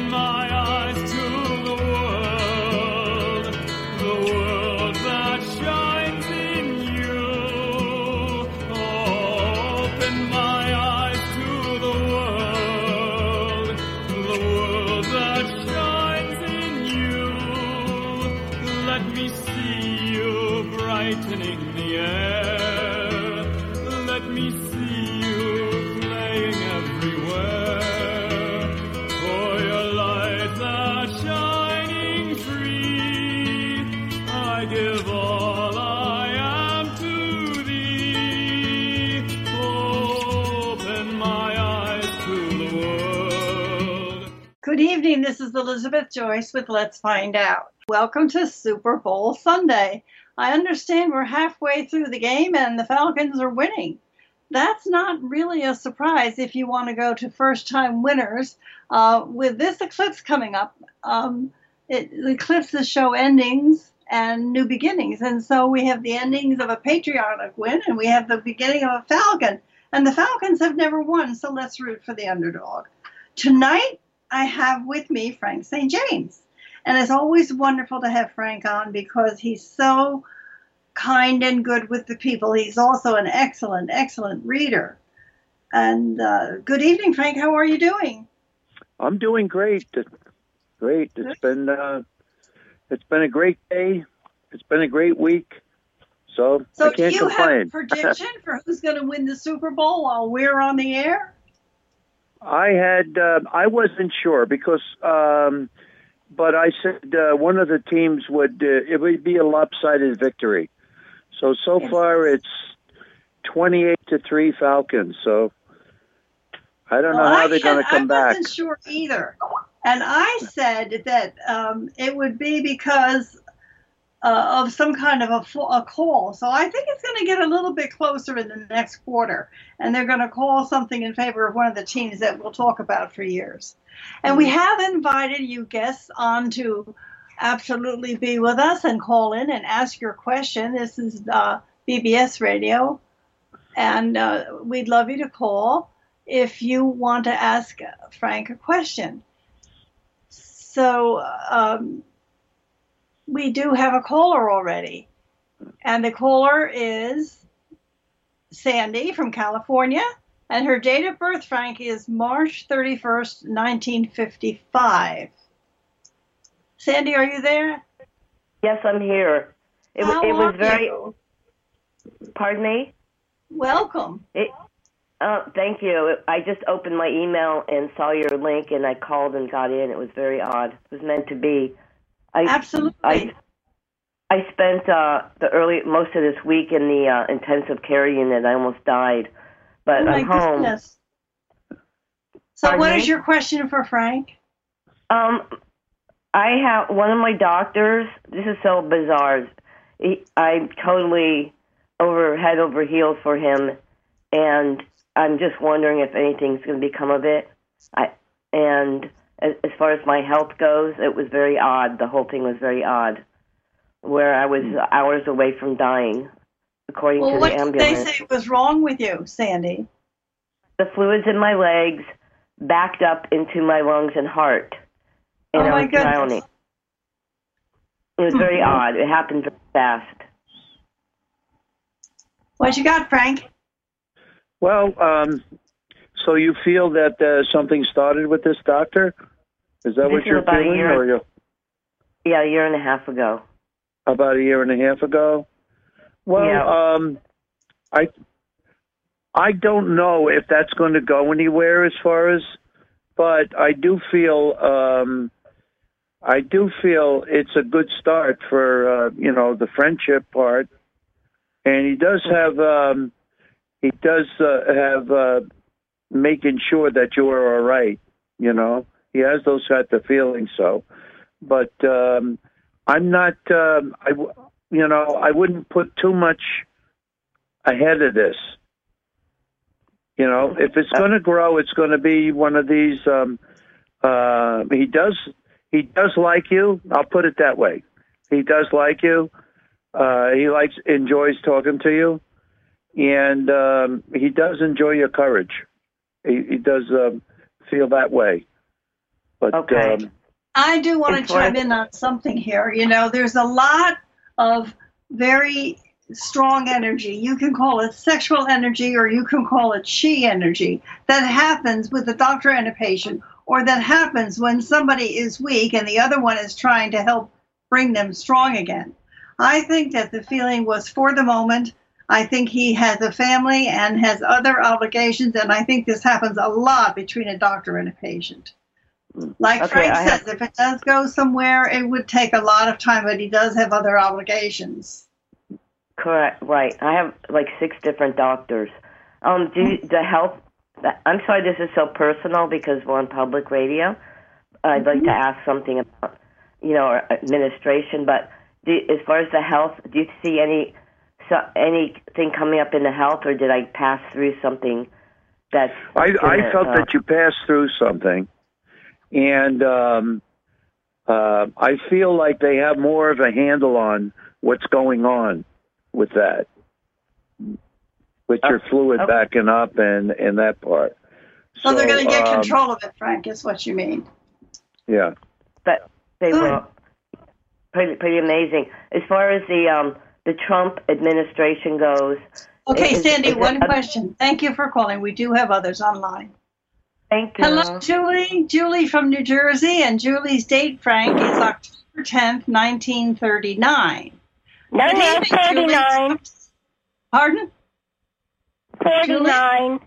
my eyes to the world that shines in you. Open my eyes to the world that shines in you. Let me see you brightening the air. Let me see you playing everywhere. For your light that's shining free, I give all I am to thee. Open my eyes to the world. Good evening, this is Elizabeth Joyce with Let's Find Out. Welcome to Super Bowl Sunday. I understand we're halfway through the game and the Falcons are winning. That's not really a surprise if you want to go to first-time winners. With this eclipse coming up, eclipses show endings and new beginnings. And so we have the endings of a patriotic win and we have the beginning of a Falcon. And the Falcons have never won, so let's root for the underdog. Tonight, I have with me Frank St. James. And it's always wonderful to have Frank on because he's so kind and good with the people. He's also an excellent, excellent reader. And good evening, Frank. How are you doing? I'm doing great. Great. It's been a great day. It's been a great week. So I can't do you complain. have a prediction for who's going to win the Super Bowl while we're on the air? I wasn't sure because, but I said one of the teams it would be a lopsided victory. So far it's 28-3 Falcons. So I don't know how they're going to come back. I wasn't sure either. And I said that it would be because of some kind of a call. So I think it's going to get a little bit closer in the next quarter. And they're going to call something in favor of one of the teams that we'll talk about for years. And we have invited you guests on to absolutely be with us and call in and ask your question. This is BBS Radio. And we'd love you to call if you want to ask Frank a question. So we do have a caller already. And the caller is Sandy from California. And her date of birth, Frank, is March 31st, 1955. Sandy, are you there? Yes, I'm here. It was very... You? Pardon me? Welcome. Thank you. I just opened my email and saw your link, and I called and got in. It was very odd. It was meant to be. Absolutely. I spent most of this week in the intensive care unit. I almost died, but I'm home. Goodness. So what is your question for Frank? I have one of my doctors. This is so bizarre. I'm totally head over heels for him, and I'm just wondering if anything's going to become of it. And as far as my health goes, it was very odd. The whole thing was very odd, where I was hours away from dying, according to the ambulance. What did they say was wrong with you, Sandy? The fluids in my legs backed up into my lungs and heart, and I was drowning. It was very odd. It happened very fast. What you got, Frank? Well, so you feel that something started with this doctor? Is that what you're feeling? Yeah, a year and a half ago. About a year and a half ago? Well, yeah. I don't know if that's going to go anywhere but I do feel it's a good start for the friendship part, and he does have making sure that you are all right. He has those type of feelings. So, but I'm not. I wouldn't put too much ahead of this. If it's going to grow, it's going to be one of these. He does like you. I'll put it that way. He does like you. He enjoys talking to you, and he does enjoy your courage. He does feel that way. But Okay. I do want to It's worth- chime in on something here. You know, there's a lot of very strong energy. You can call it sexual energy or you can call it she energy that happens with a doctor and a patient, or that happens when somebody is weak and the other one is trying to help bring them strong again. I think that the feeling was for the moment. I think he has a family and has other obligations, and I think this happens a lot between a doctor and a patient. Like Okay, Frank I have- says, if it does go somewhere, it would take a lot of time, but he does have other obligations. Correct. Right. I have like 6 different doctors. The health. I'm sorry, this is so personal because we're on public radio. I'd like to ask something about, administration. But as far as the health, do you see anything coming up in the health, or did I pass through something that's? I felt that you passed through something, and I feel like they have more of a handle on what's going on with that, with your fluid backing up and that part. So they're going to get control of it, Frank, is what you mean. Yeah. But they were pretty amazing. As far as the Trump administration goes. Okay, Sandy, one question. Thank you for calling. We do have others online. Thank you. Hello, Julie. Julie from New Jersey, and Julie's date, Frank, is October 10th, 1939. No, Good no, evening, 49. Julie. Pardon? 49.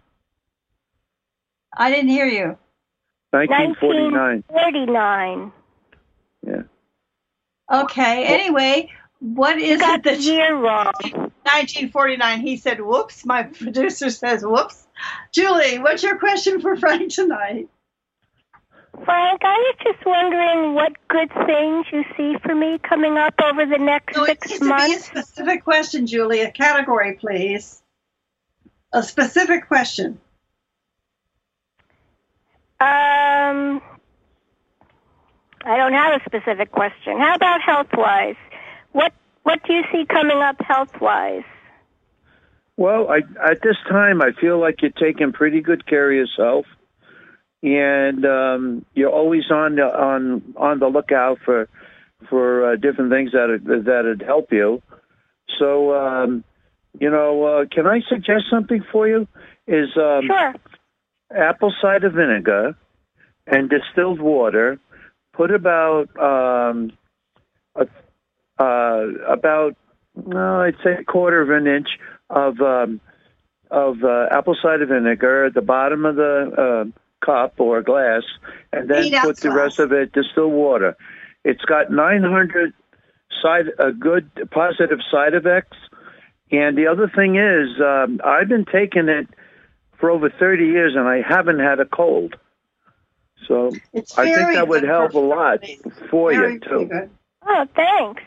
I didn't hear you. 1949. 1949. Yeah. Okay, anyway, what is Got it the that year wrong. 1949, he said, whoops. My producer says, whoops. Julie, what's your question for Frank tonight? Frank, I was just wondering what good things you see for me coming up over the next No, it 6 needs to be a months. specific question, Julie. A category, please. A specific question. I don't have a specific question. How about health-wise? What do you see coming up health-wise? Well, at this time, I feel like you're taking pretty good care of yourself, and you're always on the lookout for different things that'd help you. So, can I suggest something for you? Is Sure. apple cider vinegar and distilled water. Put about I'd say a quarter of an inch of apple cider vinegar at the bottom of the cup or glass, and then 8 ounce put the rest of it distilled water. It's got 900 good positive side effects, and the other thing is I've been taking it for over 30 years, and I haven't had a cold. So It's I think very that would good help a lot for Very, you, very too. good. Oh, thanks.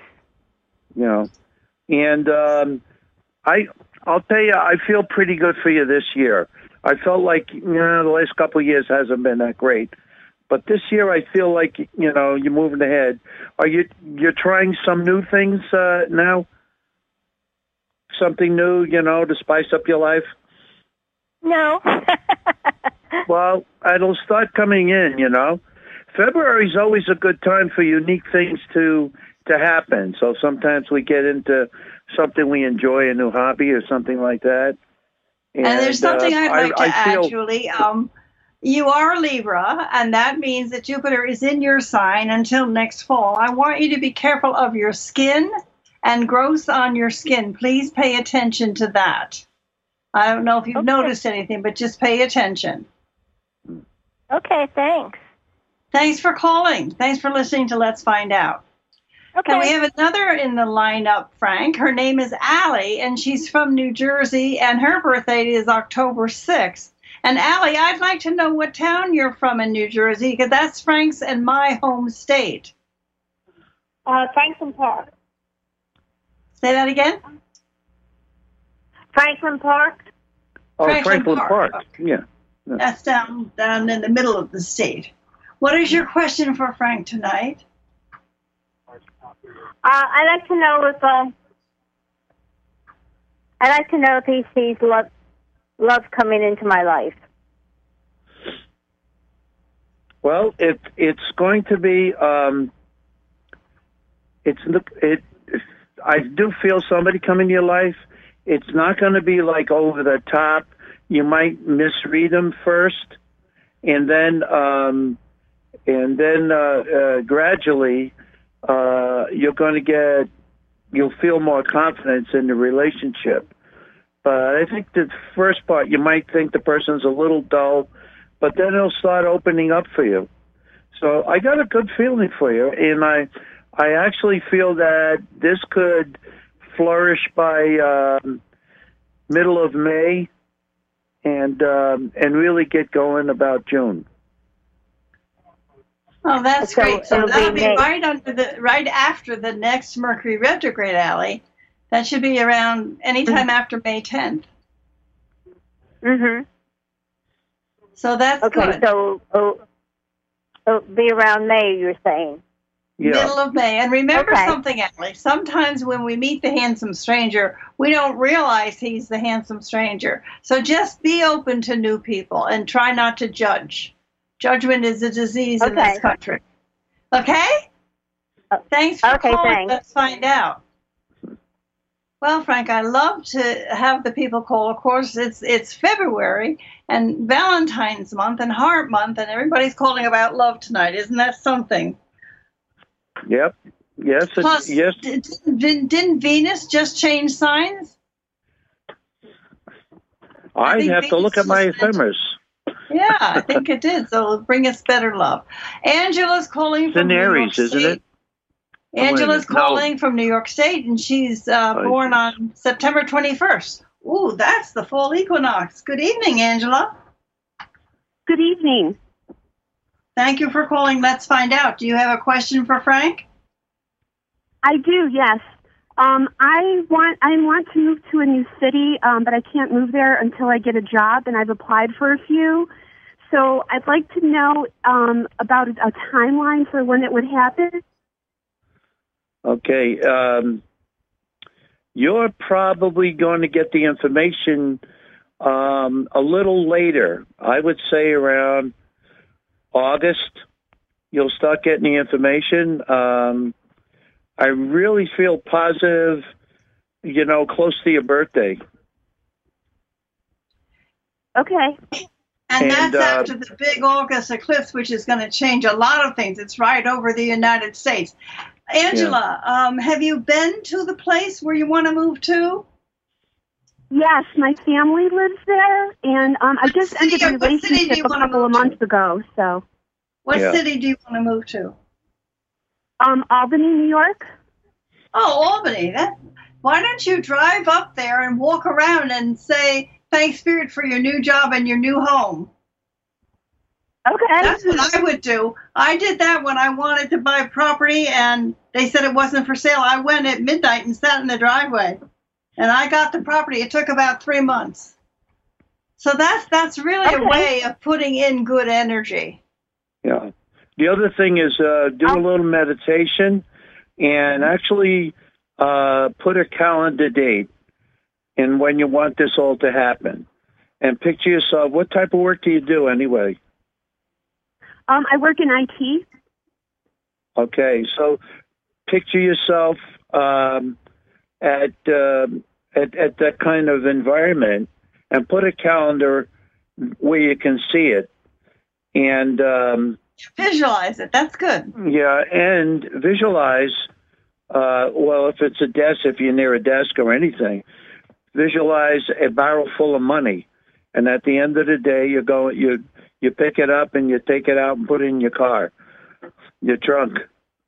And I'll tell you, I feel pretty good for you this year. I felt like, the last couple of years hasn't been that great. But this year I feel like, you're moving ahead. You're trying some new things now? Something new, to spice up your life? No. Well, it'll start coming in, February's always a good time for unique things to happen. So sometimes we get into something we enjoy, a new hobby or something like that. And there's something I'd like to add, feel, Julie. You are Libra, and that means that Jupiter is in your sign until next fall. I want you to be careful of your skin and growth on your skin. Please pay attention to that. I don't know if you've noticed anything, but just pay attention. Okay, thanks. Thanks for calling. Thanks for listening to Let's Find Out. Okay. And we have another in the lineup, Frank. Her name is Allie, and she's from New Jersey, and her birthday is October 6th. And Allie, I'd like to know what town you're from in New Jersey, because that's Frank's and my home state. Franklin Park. Say that again? Franklin Park. Oh, Franklin Franklin Park. Park. Yeah. That's down in the middle of the state. What is your question for Frank tonight? I'd like to know if he sees love coming into my life. Well, it's going to be. I do feel somebody come in your life. It's not going to be like over the top. You might misread them first, and then gradually you'll feel more confidence in the relationship. But I think the first part, you might think the person's a little dull, but then it'll start opening up for you. So I got a good feeling for you, and I actually feel that this could flourish by middle of May, and really get going about June. Oh, that's So great. So it'll that'll be be May. right after the next Mercury retrograde, Allie. That should be around anytime after May 10th. Mm-hmm. So that's Okay, good. so it'll be around May, you're saying. Yeah. Middle of May. And remember Okay. something, Allie. Sometimes when we meet the handsome stranger, we don't realize he's the handsome stranger. So just be open to new people and try not to judge. Judgment is a disease in Okay. this country. Okay? Thanks for Okay, calling. thanks. Let's find out. Well, Frank, I love to have the people call. Of course, it's February and Valentine's month and Heart Month, and everybody's calling about love tonight. Isn't that something? Yep. Yes. Plus, Yes. didn't Venus just change signs? I think have to look at Venus my just mentioned- ephemeris. Yeah, I think it did. So it'll bring us better love. Angela's calling It's from in New York Aries, isn't State. it? Angela's No. calling from New York State, and she's born on September 21st. Ooh, that's the fall equinox. Good evening, Angela. Good evening. Thank you for calling. Let's find out. Do you have a question for Frank? I do, yes. I want to move to a new city, but I can't move there until I get a job, and I've applied for a few. So I'd like to know about a timeline for when it would happen. Okay. You're probably going to get the information a little later. I would say around August, you'll start getting the information. I really feel positive, close to your birthday. Okay. And that's And, after the big August eclipse, which is going to change a lot of things. It's right over the United States. Angela, have you been to the place where you want to move to? Yes, my family lives there, and I just ended a what city do relationship you a wanna couple of move to? months ago. So, What Yeah. city do you want to move to? Albany, New York. Oh, Albany. Why don't you drive up there and walk around and say, thanks, Spirit, for your new job and your new home? Okay. That's what I would do. I did that when I wanted to buy property and they said it wasn't for sale. I went at midnight and sat in the driveway and I got the property. It took about 3 months. So that's really a Okay. way of putting in good energy. Yeah. The other thing is do a little meditation and actually put a calendar date in when you want this all to happen. And picture yourself, what type of work do you do anyway? I work in IT. Okay, so picture yourself at that kind of environment and put a calendar where you can see it. And Visualize it. That's good. yeah, and visualize, well, if it's a desk, if you're near a desk or anything, visualize a barrel full of money. And at the end of the day, you pick it up and you take it out and put it in your car, your trunk.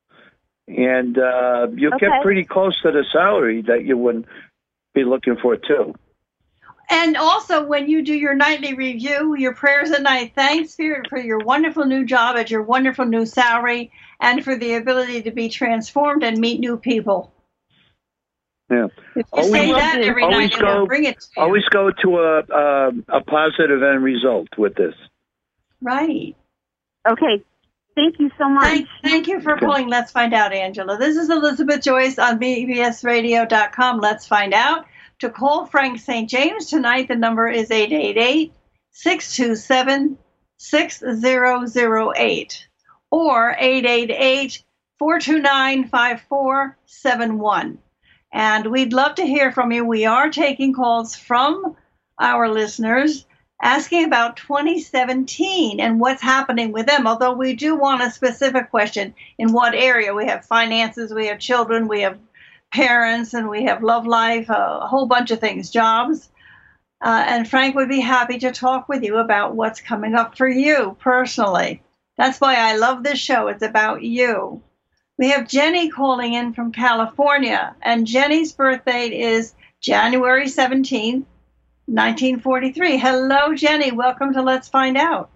And you'll get pretty close to the salary that you would be looking for, too. And also, when you do your nightly review, your prayers at night, thanks, Spirit, for your wonderful new job at your wonderful new salary and for the ability to be transformed and meet new people. Yeah. If you say that every night, it will bring it to you. Always go to a positive end result with this. Right. Okay. Thank you so much. Thank you for calling Let's Find Out, Angela. This is Elizabeth Joyce on bbsradio.com. Let's find out. To call Frank St. James tonight, the number is 888-627-3776. 6008 or 888-429-5471. And we'd love to hear from you. We are taking calls from our listeners asking about 2017 and what's happening with them, although we do want a specific question. In what area? We have finances, we have children, we have parents, and we have love life, a whole bunch of things, jobs. And Frank would be happy to talk with you about what's coming up for you personally. That's why I love this show. It's about you. We have Jenny calling in from California, and Jenny's birthday is January 17th, 1943. Hello, Jenny. Welcome to Let's Find Out.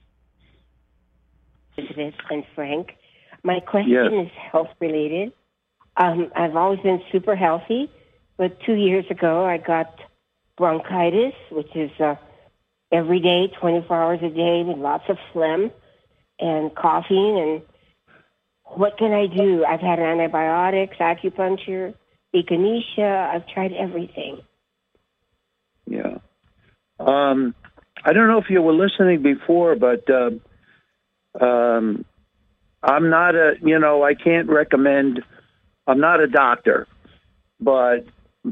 Elizabeth and Frank. My question is health-related. I've always been super healthy, but 2 years ago I got bronchitis, which is every day, 24 hours a day, with lots of phlegm and coughing. And what can I do? I've had antibiotics, acupuncture, echinacea. I've tried everything. Yeah. I don't know if you were listening before, but I'm not I can't recommend, I'm not a doctor, but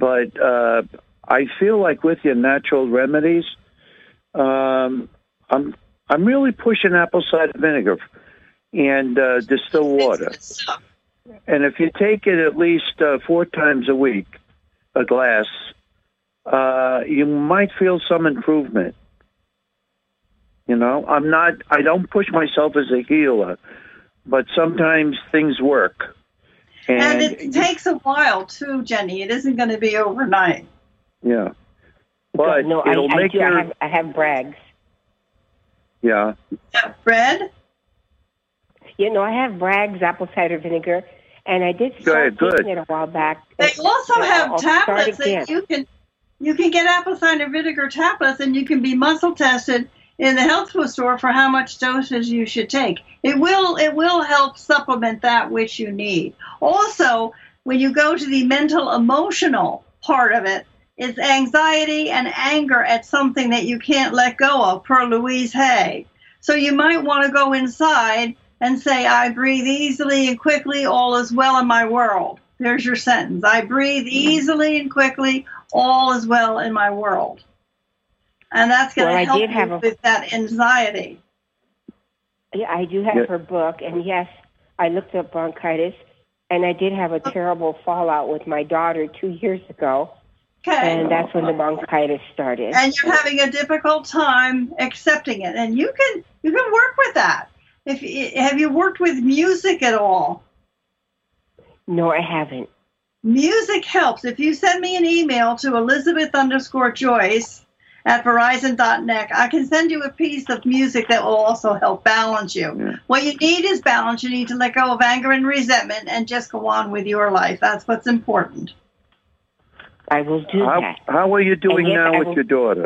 I feel like with your natural remedies, I'm really pushing apple cider vinegar and distilled water. And if you take it at least 4 times a week, a glass, you might feel some improvement. I don't push myself as a healer, but sometimes things work. And it takes a while too, Jenny. It isn't going to be overnight. Yeah. But no, it'll make I have Bragg's. Yeah. Bread? I have Bragg's apple cider vinegar, and I did start taking it a while back. They also have tablets that you can get apple cider vinegar tablets, and you can be muscle tested in the health food store for how much dosage you should take. It will help supplement that which you need. Also, when you go to the mental emotional part of it, it's anxiety and anger at something that you can't let go of, per Louise Hay. So you might want to go inside and say, I breathe easily and quickly, all is well in my world. There's your sentence. I breathe easily and quickly, all is well in my world. And that's going to help you with that anxiety. Yeah, I do have her book, and yes, I looked up bronchitis, and I did have a terrible fallout with my daughter 2 years ago. Okay. And that's when the bronchitis started. And you're having a difficult time accepting it, and you can work with that. Have you worked with music at all? No, I haven't. Music helps. If you send me an email to Elizabeth_Joyce at Verizon.net, I can send you a piece of music that will also help balance you. Yeah. What you need is balance. You need to let go of anger and resentment and just go on with your life. That's what's important. I will do that. How are you doing now with your daughter?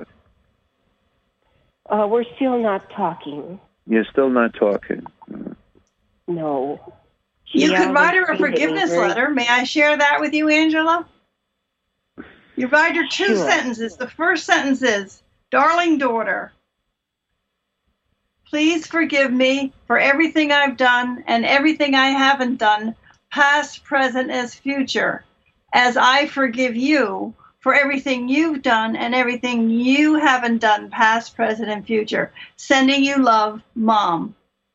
We're still not talking. You're still not talking? No. You could write her a forgiveness letter. May I share that with you, Angela? You write her 2 sentences. The first sentence is, Darling daughter, please forgive me for everything I've done and everything I haven't done, past, present, as future, as I forgive you for everything you've done and everything you haven't done, past, present, and future. Sending you love, Mom.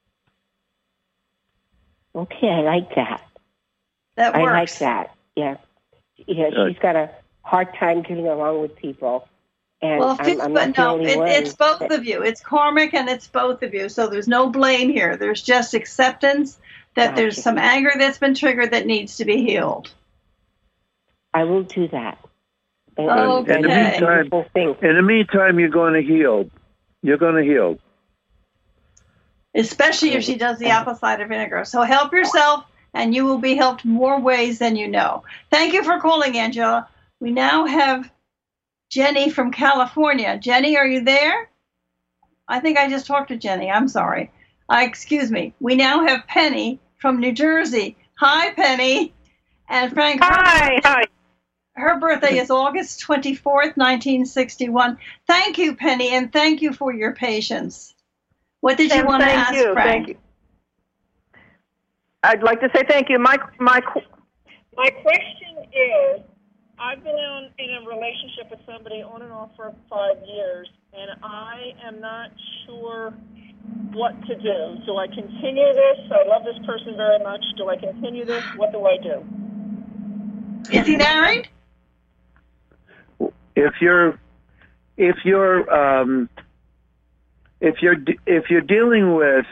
Okay, I like that. That works. I like that. Yeah. She's got a hard time getting along with people. And it's both of you. It's karmic and it's both of you. So there's no blame here. There's just acceptance that there's some anger that's been triggered that needs to be healed. I will do that. In the meantime, you're going to heal. You're going to heal. Especially if she does the apple cider vinegar. So help yourself, and you will be helped more ways than you know. Thank you for calling, Angela. We now have Jenny from California. Jenny, are you there? I think I just talked to Jenny. I'm sorry. Excuse me. We now have Penny from New Jersey. Hi, Penny. And Frank. Hi. Her birthday is August 24th, 1961. Thank you, Penny, and thank you for your patience. What did you And want to thank ask, you, Frank? Thank you. I'd like to say thank you. My question is, I've been in a relationship with somebody on and off for 5 years, and I am not sure what to do. Do I continue this? I love this person very much. Do I continue this? What do I do? Is he married? If you're dealing with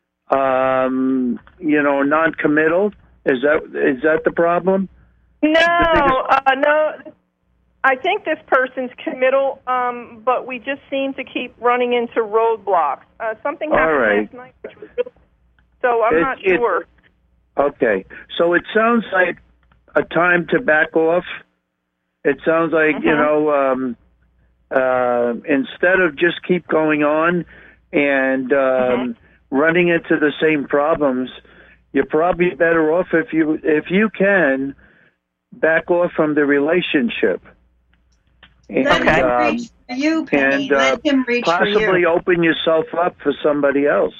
non-committal, is that the problem? No. I think this person's committal, but we just seem to keep running into roadblocks. Something happened last night, which was really, so I'm not sure. Okay, so it sounds like a time to back off. It sounds like instead of just keep going on and running into the same problems, you're probably better off if you can back off from the relationship. And, Let him reach for you, Penny. Let him reach for you. Possibly open yourself up for somebody else.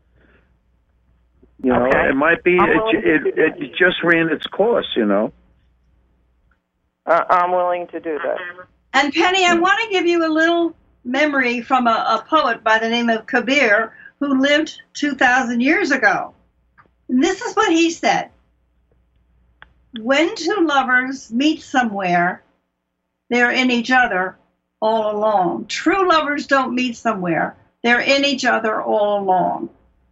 You know, it might be it just ran its course. You know. I'm willing to do that. And Penny, I want to give you a little memory from a poet by the name of Kabir, who lived 2,000 years ago. And this is what he said. When two lovers meet somewhere, they're in each other all along. True lovers don't meet somewhere. They're in each other all along.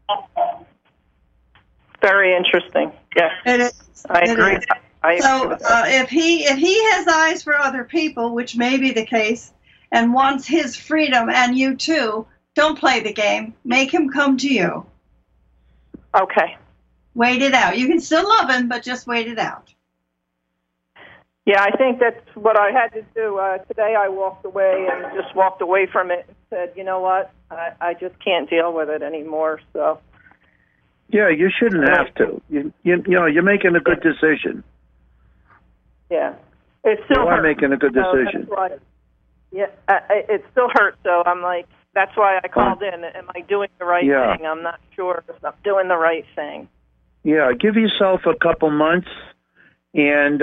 Very interesting. Yes. It is. I agree. So if he has eyes for other people, which may be the case, and wants his freedom, and you too, don't play the game. Make him come to you. Okay. Wait it out. You can still love him, but just wait it out. Yeah, I think that's what I had to do. Today I walked away and just walked away from it and said, you know what, I just can't deal with it anymore. So. Yeah, you shouldn't have to. You know, you're making a good decision. Yeah, it still hurts. You are making a good decision. It still hurts. So I'm like, that's why I called in. Am I doing the right thing? I'm not sure if I'm doing the right thing. Yeah, give yourself a couple months, and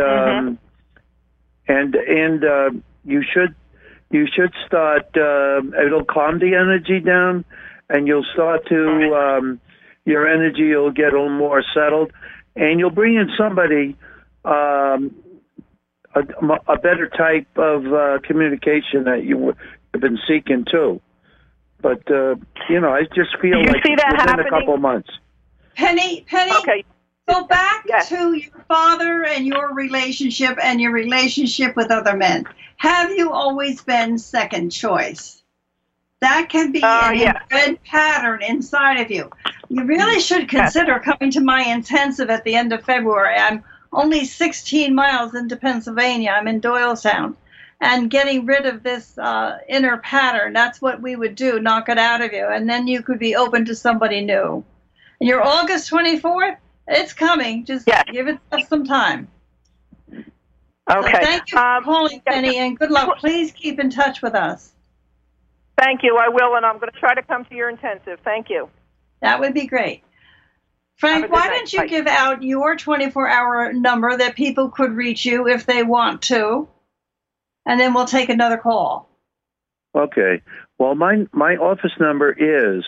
you should start. It'll calm the energy down, and you'll start to your energy will get a little more settled, and you'll bring in somebody. A better type of communication that you have been seeking too. But, I just feel like within a couple of months. Penny, okay. Go back to your father and your relationship with other men. Have you always been second choice? That can be an inbred pattern inside of you. You really should consider coming to my intensive at the end of February. I'm only 16 miles into Pennsylvania. I'm in Doylestown. And getting rid of this inner pattern, that's what we would do, knock it out of you. And then you could be open to somebody new. And your August 24th, it's coming. Just give it some time. Okay. So thank you for calling, Penny, and good luck. Please keep in touch with us. Thank you. I will, and I'm going to try to come to your intensive. Thank you. That would be great. Frank, why don't you give out your 24-hour number that people could reach you if they want to, and then we'll take another call. Okay. Well, my office number is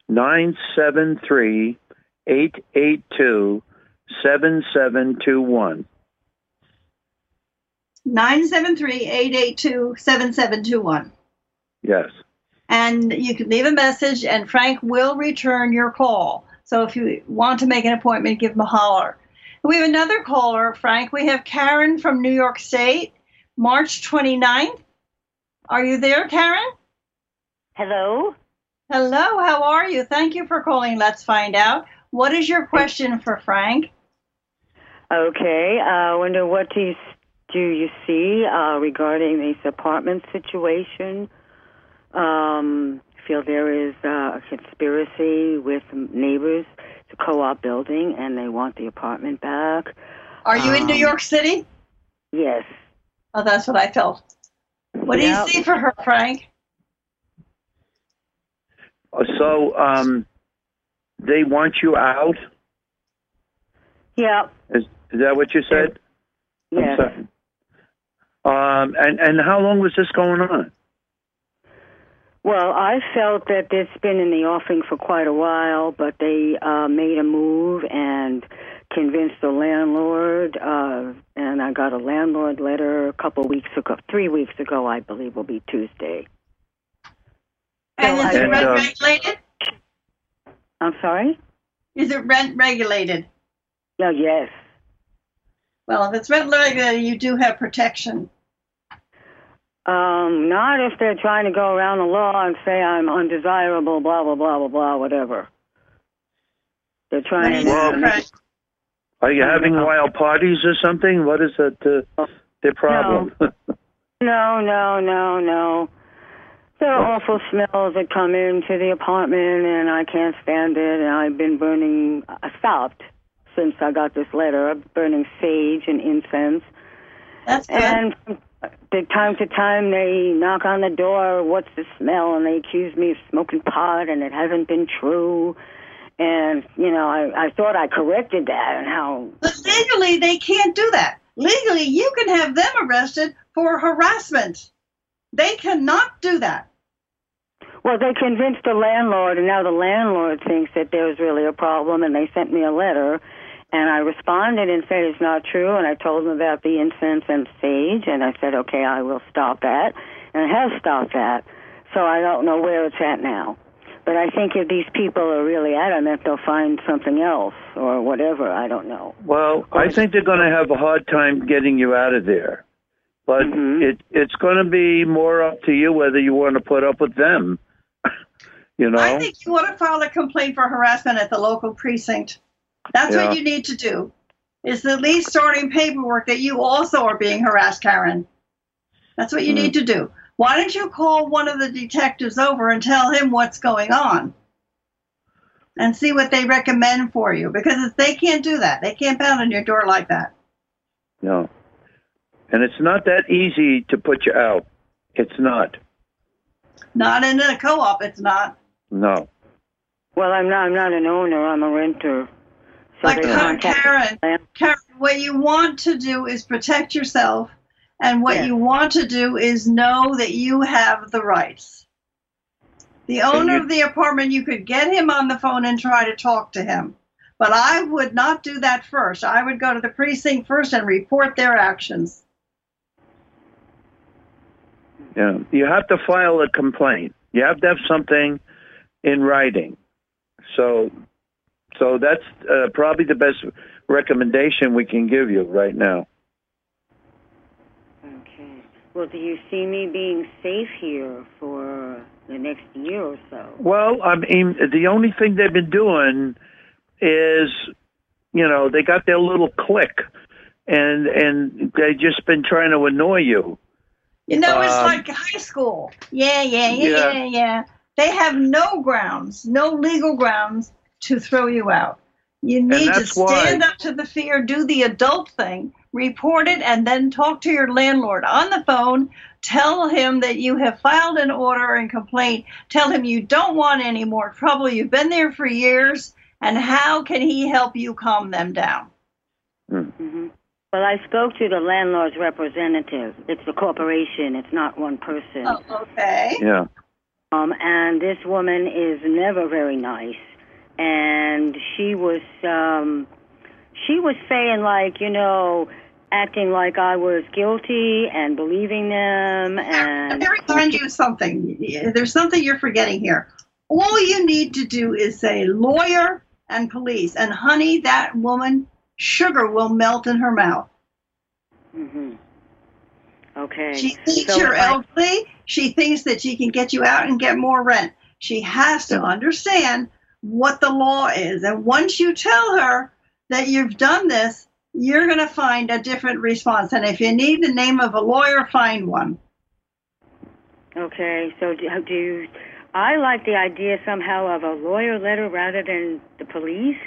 973-882-7721. 973-882-7721. Yes. And you can leave a message, and Frank will return your call. So if you want to make an appointment, give him a holler. We have another caller, Frank. We have Karen from New York State, March 29th. Are you there, Karen? Hello. Hello, how are you? Thank you for calling Let's Find Out. What is your question for Frank? Okay, I wonder what do you see regarding this apartment situation? Feel there is a conspiracy with neighbors to co-op building, and they want the apartment back. Are you in New York City? Yes. Oh, that's what I felt. What do you see for her, Frank? So they want you out? Yeah. Is that what you said? Yes. And how long was this going on? Well, I felt that it's been in the offing for quite a while, but they made a move and convinced the landlord, and I got a landlord letter a couple weeks ago, 3 weeks ago, I believe will be Tuesday. And is it rent regulated? I'm sorry? Is it rent regulated? No, yes. Well, if it's rent regulated, you do have protection. Not if they're trying to go around the law and say I'm undesirable, blah, blah, blah, blah, blah, whatever. They're trying to... Are you having wild parties or something? What is that, their problem? No. There are awful smells that come into the apartment, and I can't stand it, and I've been I stopped since I got this letter, burning sage and incense. That's good. And from time to time, they knock on the door, what's the smell, and they accuse me of smoking pot, and it hasn't been true. And, I thought I corrected that and how... But legally, they can't do that. Legally, you can have them arrested for harassment. They cannot do that. Well, they convinced the landlord, and now the landlord thinks that there's really a problem, and they sent me a letter, and I responded and said it's not true, and I told them about the incense and sage, and I said, okay, I will stop that, and I have stopped that, so I don't know where it's at now. But I think if these people are really adamant, they'll find something else or whatever. I don't know. Well, I think they're going to have a hard time getting you out of there. But it's going to be more up to you whether you want to put up with them. I think you want to file a complaint for harassment at the local precinct. That's what you need to do, is at least starting paperwork that you also are being harassed, Karen. That's what you need to do. Why don't you call one of the detectives over and tell him what's going on and see what they recommend for you? Because they can't do that. They can't pound on your door like that. No. And it's not that easy to put you out. It's not. Not in a co-op, it's not. No. Well, I'm not an owner. I'm a renter. So but Karen, what you want to do is protect yourself. And what you want to do is know that you have the rights. The owner of the apartment, you could get him on the phone and try to talk to him. But I would not do that first. I would go to the precinct first and report their actions. Yeah, you have to file a complaint. You have to have something in writing. So that's probably the best recommendation we can give you right now. Well, do you see me being safe here for the next year or so? Well, I mean, the only thing they've been doing is, they got their little clique, and they've just been trying to annoy you. It's like high school. Yeah. They have no legal grounds to throw you out. You need to stand up to the fear, do the adult thing, report it, and then talk to your landlord on the phone. Tell him that you have filed an order and complaint. Tell him you don't want any more trouble. You've been there for years, and how can he help you calm them down? Mm-hmm. Well, I spoke to the landlord's representative. It's a corporation. It's not one person. Oh, okay. Yeah. And this woman is never very nice. And she was saying, acting like I was guilty and believing them. And let me remind you of something. There's something you're forgetting here. All you need to do is say lawyer and police. And honey, that woman, sugar will melt in her mouth. Mm-hmm. Okay. She thinks you're elderly. She thinks that she can get you out and get more rent. She has to understand what the law is. And once you tell her that you've done this, you're going to find a different response. And if you need the name of a lawyer, find one. Okay. So I like the idea somehow of a lawyer letter rather than the police.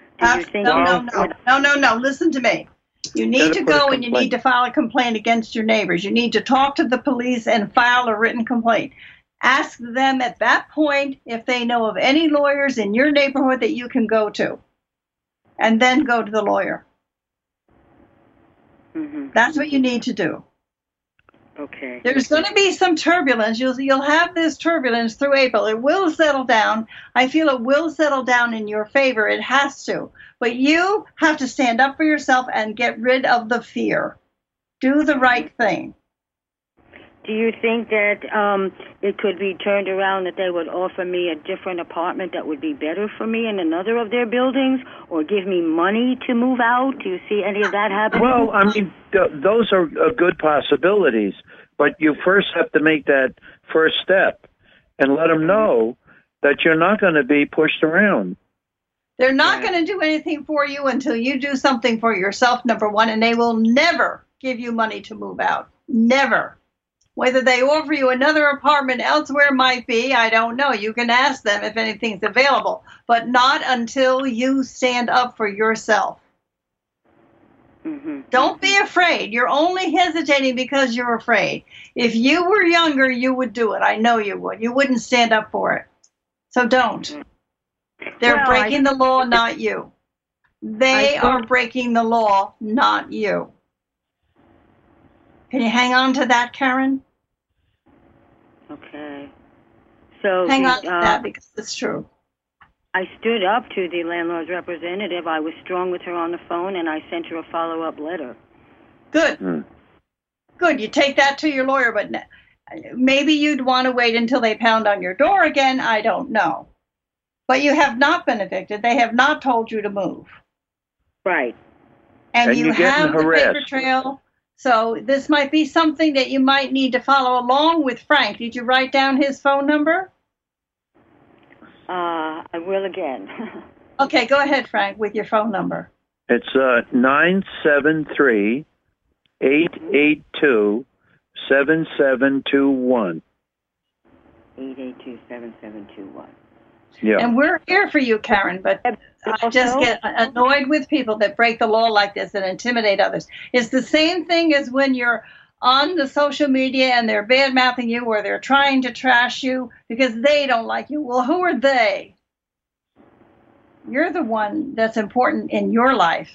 No. Listen to me. You need to go and you need to file a complaint against your neighbors. You need to talk to the police and file a written complaint. Ask them at that point if they know of any lawyers in your neighborhood that you can go to, and then go to the lawyer. Mm-hmm. That's what you need to do. Okay. There's going to be some turbulence. You'll have this turbulence through April. It will settle down. I feel it will settle down in your favor. It has to. But you have to stand up for yourself and get rid of the fear. Do the right thing. Do you think that it could be turned around, that they would offer me a different apartment that would be better for me in another of their buildings, or give me money to move out? Do you see any of that happening? Well, I mean, those are good possibilities, but you first have to make that first step and let them know that you're not going to be pushed around. They're not going to do anything for you until you do something for yourself, number one, and they will never give you money to move out. Never. Whether they offer you another apartment elsewhere might be, I don't know. You can ask them if anything's available, but not until you stand up for yourself. Mm-hmm. Don't be afraid. You're only hesitating because you're afraid. If you were younger, you would do it. I know you would. You wouldn't stand up for it. So don't. They're breaking the law, not you. They are breaking the law, not you. Can you hang on to that, Karen? Okay. So hang on to that because it's true. I stood up to the landlord's representative. I was strong with her on the phone, and I sent her a follow-up letter. Good. Good. You take that to your lawyer, but maybe you'd want to wait until they pound on your door again. I don't know. But you have not been evicted. They have not told you to move. Right. And you have the paper trail. So this might be something that you might need to follow along with Frank. Did you write down his phone number? I will again. Okay, go ahead, Frank, with your phone number. It's 973-882-7721. Yeah. And we're here for you, Karen, but I just get annoyed with people that break the law like this and intimidate others. It's the same thing as when you're on the social media and they're bad-mouthing you or they're trying to trash you because they don't like you. Well, who are they? You're the one that's important in your life.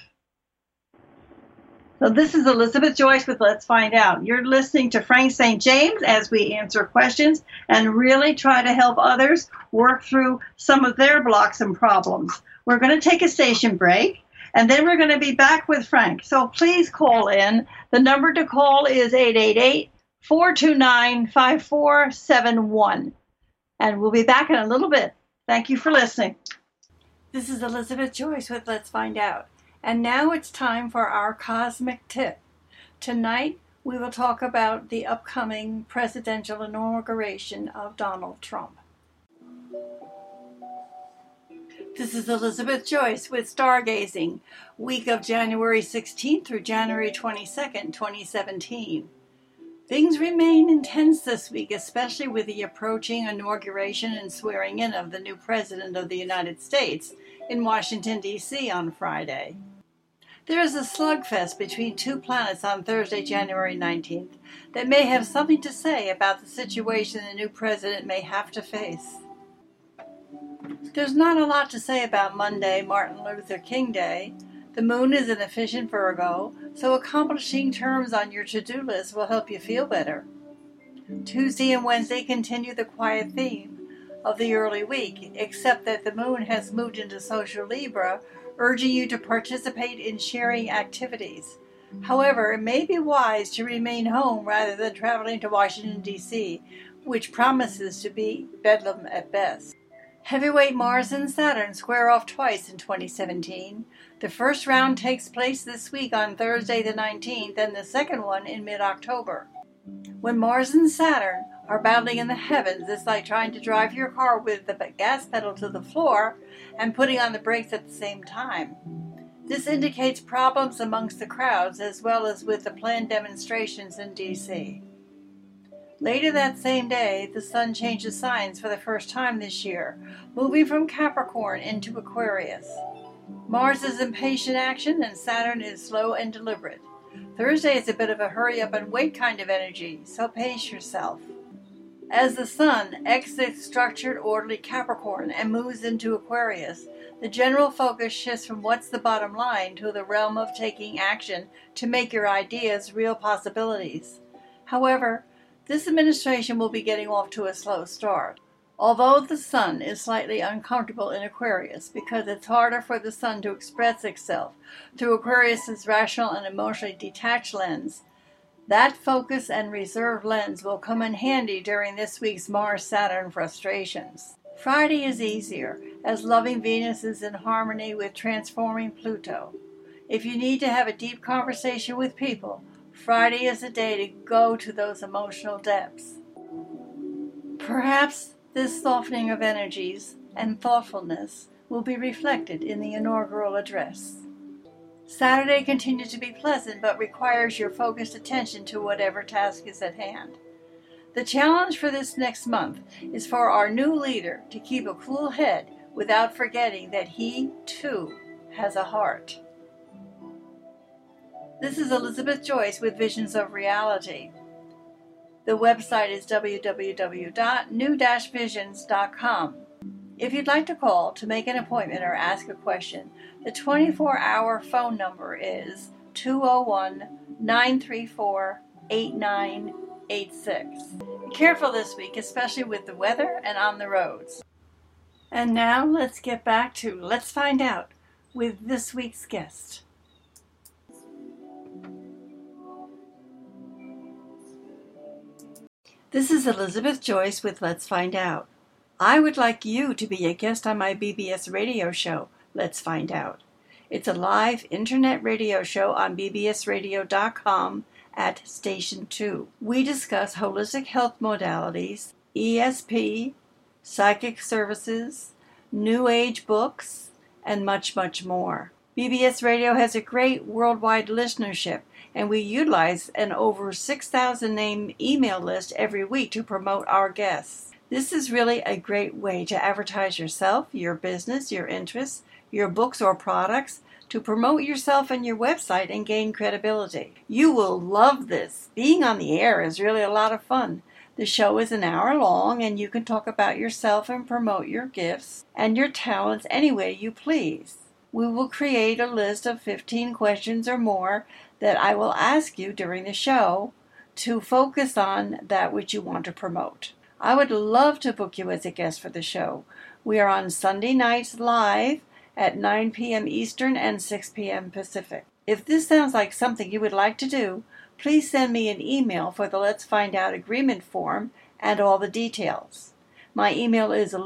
So this is Elizabeth Joyce with Let's Find Out. You're listening to Frank St. James as we answer questions and really try to help others work through some of their blocks and problems. We're going to take a station break, and then we're going to be back with Frank. So please call in. The number to call is 888-429-5471. And we'll be back in a little bit. Thank you for listening. This is Elizabeth Joyce with Let's Find Out. And now it's time for our cosmic tip. Tonight, we will talk about the upcoming presidential inauguration of Donald Trump. This is Elizabeth Joyce with Stargazing, week of January 16th through January 22nd, 2017. Things remain intense this week, especially with the approaching inauguration and swearing in of the new President of the United States in Washington, D.C. on Friday. There is a slugfest between two planets on Thursday, January 19th, that may have something to say about the situation the new president may have to face. There's not a lot to say about Monday, Martin Luther King Day. The moon is an efficient Virgo, so accomplishing terms on your to-do list will help you feel better. Tuesday and Wednesday continue the quiet theme of the early week, except that the moon has moved into social Libra, urging you to participate in sharing activities. However, it may be wise to remain home rather than traveling to Washington, D.C., which promises to be bedlam at best. Heavyweight Mars and Saturn square off twice in 2017. The first round takes place this week on Thursday the 19th, and the second one in mid-October. When Mars and Saturn are battling in the heavens, it's like trying to drive your car with the gas pedal to the floor and putting on the brakes at the same time. This indicates problems amongst the crowds as well as with the planned demonstrations in D.C. Later that same day, the Sun changes signs for the first time this year, moving from Capricorn into Aquarius. Mars is impatient action and Saturn is slow and deliberate. Thursday is a bit of a hurry up and wait kind of energy, so pace yourself. As the Sun exits structured, orderly Capricorn and moves into Aquarius, the general focus shifts from what's the bottom line to the realm of taking action to make your ideas real possibilities. However, this administration will be getting off to a slow start. Although the Sun is slightly uncomfortable in Aquarius because it's harder for the Sun to express itself through Aquarius's rational and emotionally detached lens, that focus and reserved lens will come in handy during this week's Mars-Saturn frustrations. Friday is easier, as loving Venus is in harmony with transforming Pluto. If you need to have a deep conversation with people, Friday is the day to go to those emotional depths. Perhaps this softening of energies and thoughtfulness will be reflected in the inaugural address. Saturday continues to be pleasant, but requires your focused attention to whatever task is at hand. The challenge for this next month is for our new leader to keep a cool head without forgetting that he, too, has a heart. This is Elizabeth Joyce with Visions of Reality. The website is www.new-visions.com. If you'd like to call to make an appointment or ask a question, the 24-hour phone number is 201-934-8986. Be careful this week, especially with the weather and on the roads. And now let's get back to Let's Find Out with this week's guest. This is Elizabeth Joyce with Let's Find Out. I would like you to be a guest on my BBS radio show, Let's Find Out. It's a live internet radio show on bbsradio.com at Station 2. We discuss holistic health modalities, ESP, psychic services, New Age books, and much, much more. BBS Radio has a great worldwide listenership, and we utilize an over 6,000 name email list every week to promote our guests. This is really a great way to advertise yourself, your business, your interests, your books or products, to promote yourself and your website and gain credibility. You will love this. Being on the air is really a lot of fun. The show is an hour long, and you can talk about yourself and promote your gifts and your talents any way you please. We will create a list of 15 questions or more that I will ask you during the show to focus on that which you want to promote. I would love to book you as a guest for the show. We are on Sunday nights live at 9 p.m. Eastern and 6 p.m. Pacific. If this sounds like something you would like to do, please send me an email for the Let's Find Out agreement form and all the details. My email is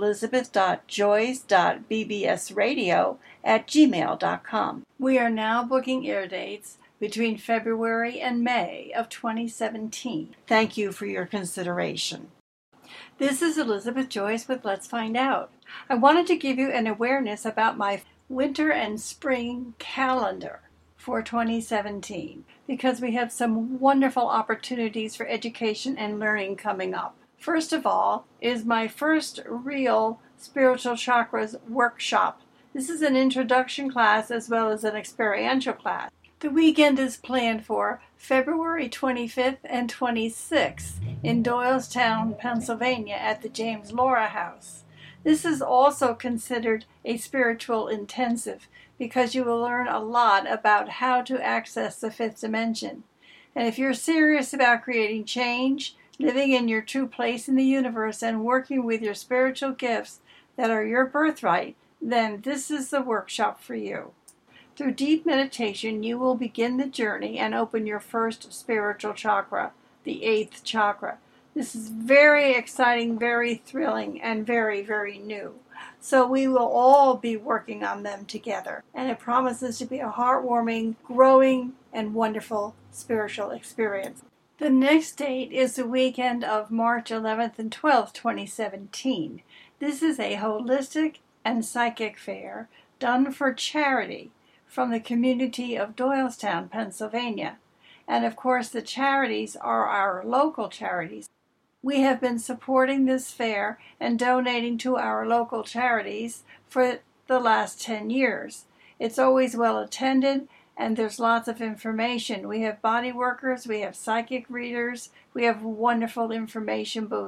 elizabeth.joyce.bbsradio@gmail.com. We are now booking air dates between February and May of 2017. Thank you for your consideration. This is Elizabeth Joyce with Let's Find Out. I wanted to give you an awareness about my winter and spring calendar for 2017 because we have some wonderful opportunities for education and learning coming up. First of all is my first real Spiritual Chakras workshop. This is an introduction class as well as an experiential class. The weekend is planned for February 25th and 26th in Doylestown, Pennsylvania at the James Laura House. This is also considered a spiritual intensive because you will learn a lot about how to access the fifth dimension. And if you're serious about creating change, living in your true place in the universe, and working with your spiritual gifts that are your birthright, then this is the workshop for you. Through deep meditation, you will begin the journey and open your first spiritual chakra, the 8th chakra. This is very exciting, very thrilling, and very, very new. So we will all be working on them together. And it promises to be a heartwarming, growing, and wonderful spiritual experience. The next date is the weekend of March 11th and 12th, 2017. This is a holistic and psychic fair done for charity from the community of Doylestown, Pennsylvania. And of course, the charities are our local charities. We have been supporting this fair and donating to our local charities for the last 10 years. It's always well attended, and there's lots of information. We have body workers, we have psychic readers, we have wonderful information booths.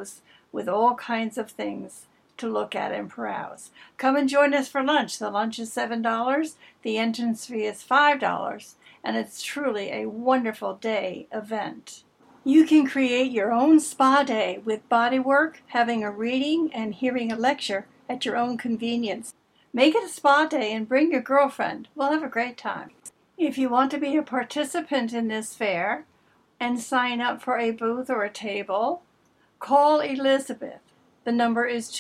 with all kinds of things to look at and browse. Come and join us for lunch. The lunch is $7, the entrance fee is $5, and it's truly a wonderful day event. You can create your own spa day with bodywork, having a reading, and hearing a lecture at your own convenience. Make it a spa day and bring your girlfriend. We'll have a great time. If you want to be a participant in this fair and sign up for a booth or a table, call Elizabeth. The number is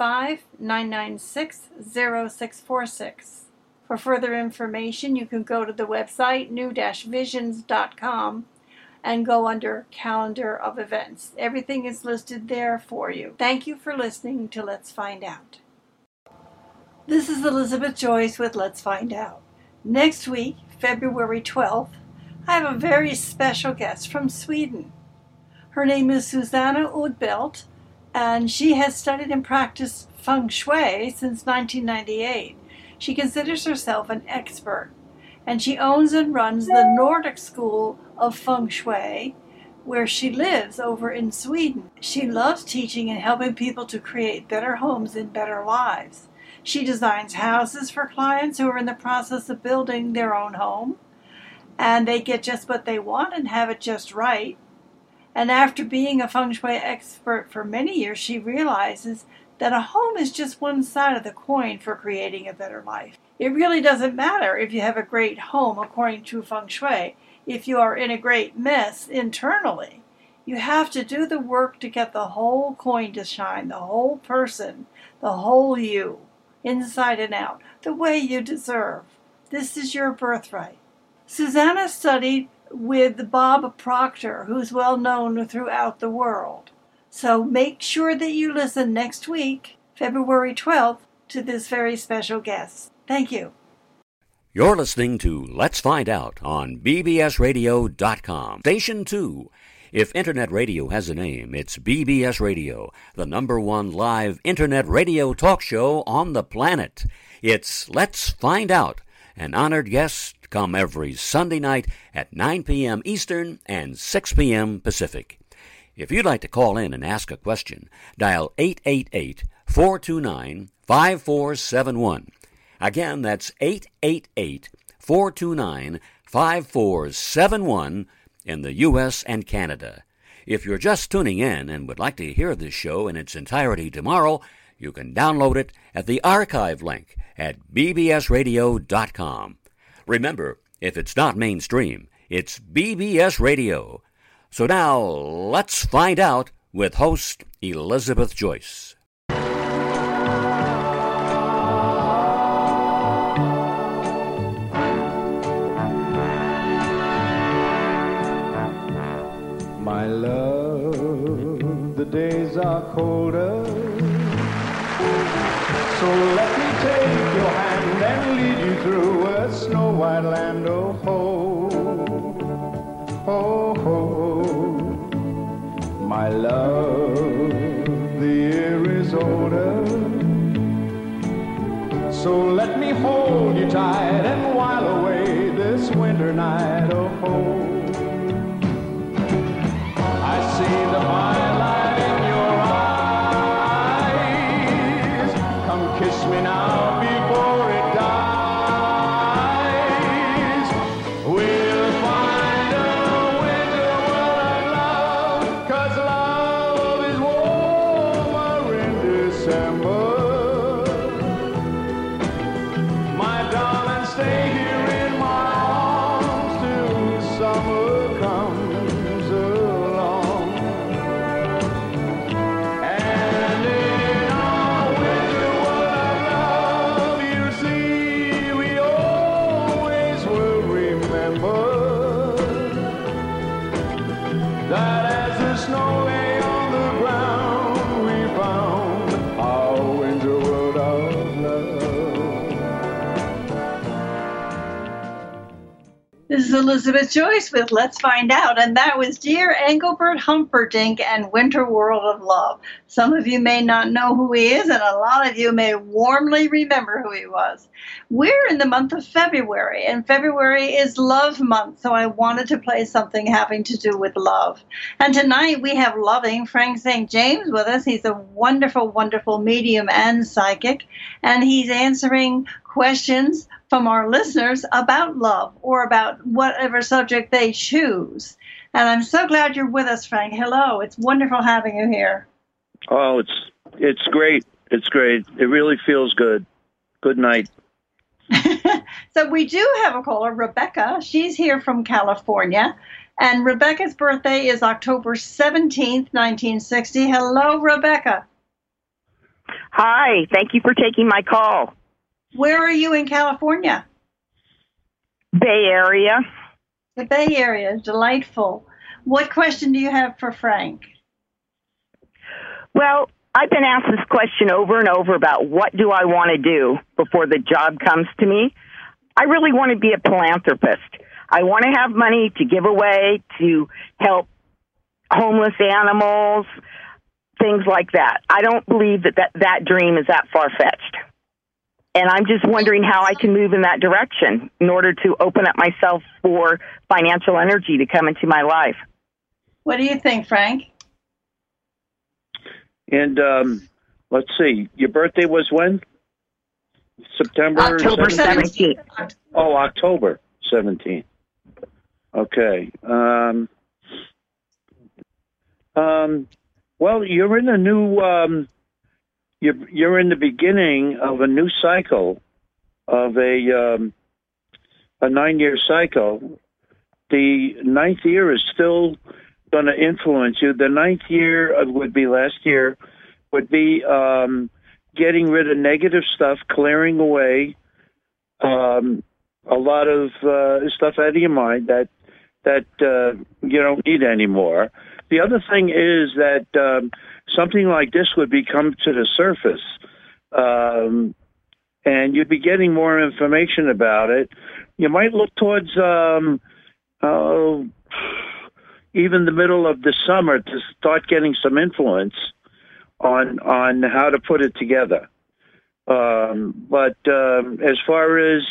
215-996-0646. For further information, you can go to the website new-visions.com and go under Calendar of Events. Everything is listed there for you. Thank you for listening to Let's Find Out. This is Elizabeth Joyce with Let's Find Out. Next week, February 12th, I have a very special guest from Sweden. Her name is Susanna Udbelt, and she has studied and practiced feng shui since 1998. She considers herself an expert, and she owns and runs the Nordic School of Feng Shui, where she lives over in Sweden. She loves teaching and helping people to create better homes and better lives. She designs houses for clients who are in the process of building their own home, and they get just what they want and have it just right. And after being a feng shui expert for many years, she realizes that a home is just one side of the coin for creating a better life. It really doesn't matter if you have a great home according to feng shui. If you are in a great mess internally, you have to do the work to get the whole coin to shine, the whole person, the whole you, inside and out, the way you deserve. This is your birthright. Susanna studied with Bob Proctor, who's well known throughout the world. So make sure that you listen next week, February 12th, to this very special guest. Thank you. You're listening to Let's Find Out on bbsradio.com. Station 2. If Internet radio has a name, it's BBS Radio, the #1 live Internet radio talk show on the planet. It's Let's Find Out. An honored guest come every Sunday night at 9 p.m. Eastern and 6 p.m. Pacific. If you'd like to call in and ask a question, dial 888-429-5471. Again, that's 888-429-5471 in the U.S. and Canada. If you're just tuning in and would like to hear this show in its entirety tomorrow, you can download it at the archive link at bbsradio.com. Remember, if it's not mainstream, it's BBS Radio. So now, let's find out with host Elizabeth Joyce. My love, the days are colder, so let me take your hand and lead you through a snow-white land. Oh, ho, oh, ho. My love, the year is older, so let me hold you tight and while away this winter night. Oh, ho. I see the firelight in your eyes. Come kiss me now before it dies. We'll find a winter world of love, 'cause love is warmer in December. My This is Elizabeth Joyce with Let's Find Out, and that was Dear Engelbert Humperdinck and Winter World of Love. Some of you may not know who he is, and a lot of you may warmly remember who he was. We're in the month of February, and February is Love Month, so I wanted to play something having to do with love. And tonight we have loving Frank St. James with us. He's a wonderful, wonderful medium and psychic, and he's answering questions from our listeners about love or about whatever subject they choose. And I'm so glad you're with us, Frank. Hello. It's wonderful having you here. Oh, it's great. It's great. It really feels good. Good night. So we do have a caller, Rebecca. She's here from California. And Rebecca's birthday is October 17th, 1960. Hello, Rebecca. Hi. Thank you for taking my call. Where are you in California? Bay Area. The Bay Area is delightful. What question do you have for Frank? Well, I've been asked this question over and over about what do I want to do before the job comes to me. I really want to be a philanthropist. I want to have money to give away to help homeless animals, things like that. I don't believe that dream is that far-fetched. And I'm just wondering how I can move in that direction in order to open up myself for financial energy to come into my life. What do you think, Frank? And let's see, your birthday was when? September? October 17th. Oh, October 17th. Okay. Well, you're in a new... You're in the beginning of a new cycle of a 9-year cycle. The 9th year is still going to influence you. The 9th year would be last year, would be getting rid of negative stuff, clearing away a lot of stuff out of your mind that you don't need anymore. The other thing is that something like this would come to the surface, and you'd be getting more information about it. You might look towards even the middle of the summer to start getting some influence on how to put it together. But as far as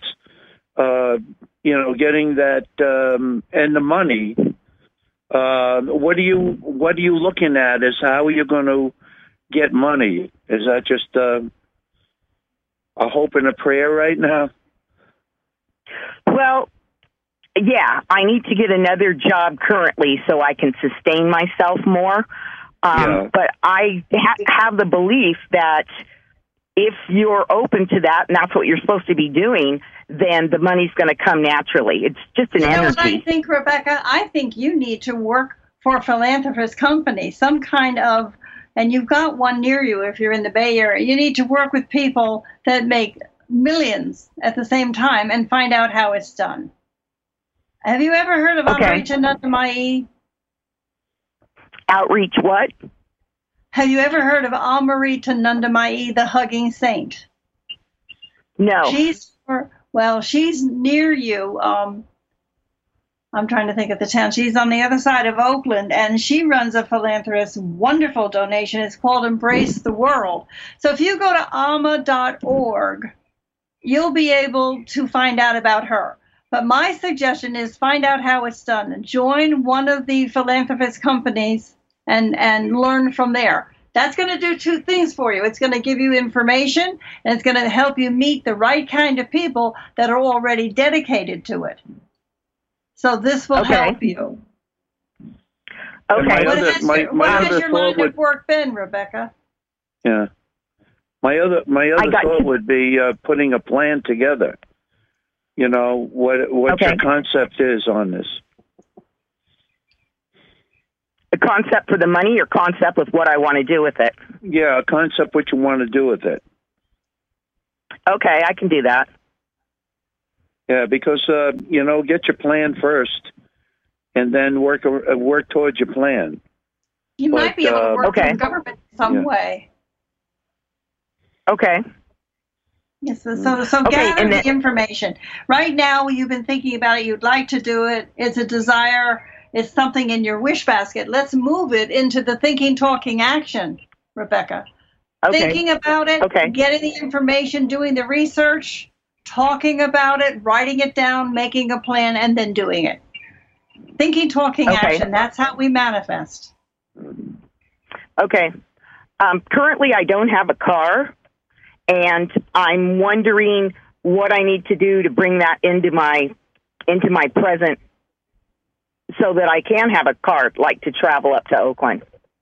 getting that and the money. What are you looking at as how are you going to get money? Is that just a hope and a prayer right now? Well, yeah, I need to get another job currently so I can sustain myself more. But I have the belief that if you're open to that and that's what you're supposed to be doing, then the money's going to come naturally. It's just an energy. What I think, Rebecca, I think you need to work for a philanthropist company, some kind of, and you've got one near you if you're in the Bay Area. You need to work with people that make millions at the same time and find out how it's done. Have you ever heard of Outreach Anandamayi? Outreach what? Have you ever heard of Almarie Tanandamayi, the Hugging Saint? No. She's near you. I'm trying to think of the town. She's on the other side of Oakland, and she runs a philanthropist, wonderful donation. It's called Embrace the World. So if you go to alma.org, you'll be able to find out about her. But my suggestion is find out how it's done. Join one of the philanthropist companies and learn from there. That's going to do two things for you. It's going to give you information, and it's going to help you meet the right kind of people that are already dedicated to it. So this will help you. Okay. What has your line of work been, Rebecca? Yeah. My other thought would be putting a plan together. You know, what your concept is on this. The concept for the money or concept with what I want to do with it? Yeah, a concept what you want to do with it. Okay, I can do that. Yeah, because, get your plan first and then work towards your plan. You might be able to work for the government in some way. Okay. Yes, so Okay, gather and the information. Right now, you've been thinking about it. You'd like to do it. It's a desire. It's something in your wish basket. Let's move it into the thinking, talking, action, Rebecca. Okay. Thinking about it, Okay. getting the information, doing the research, talking about it, writing it down, making a plan, and then doing it. Thinking, talking, Okay. action. That's how we manifest. Okay. Currently, I don't have a car, and I'm wondering what I need to do to bring that into my present, so that I can have a car, like to travel up to Oakland.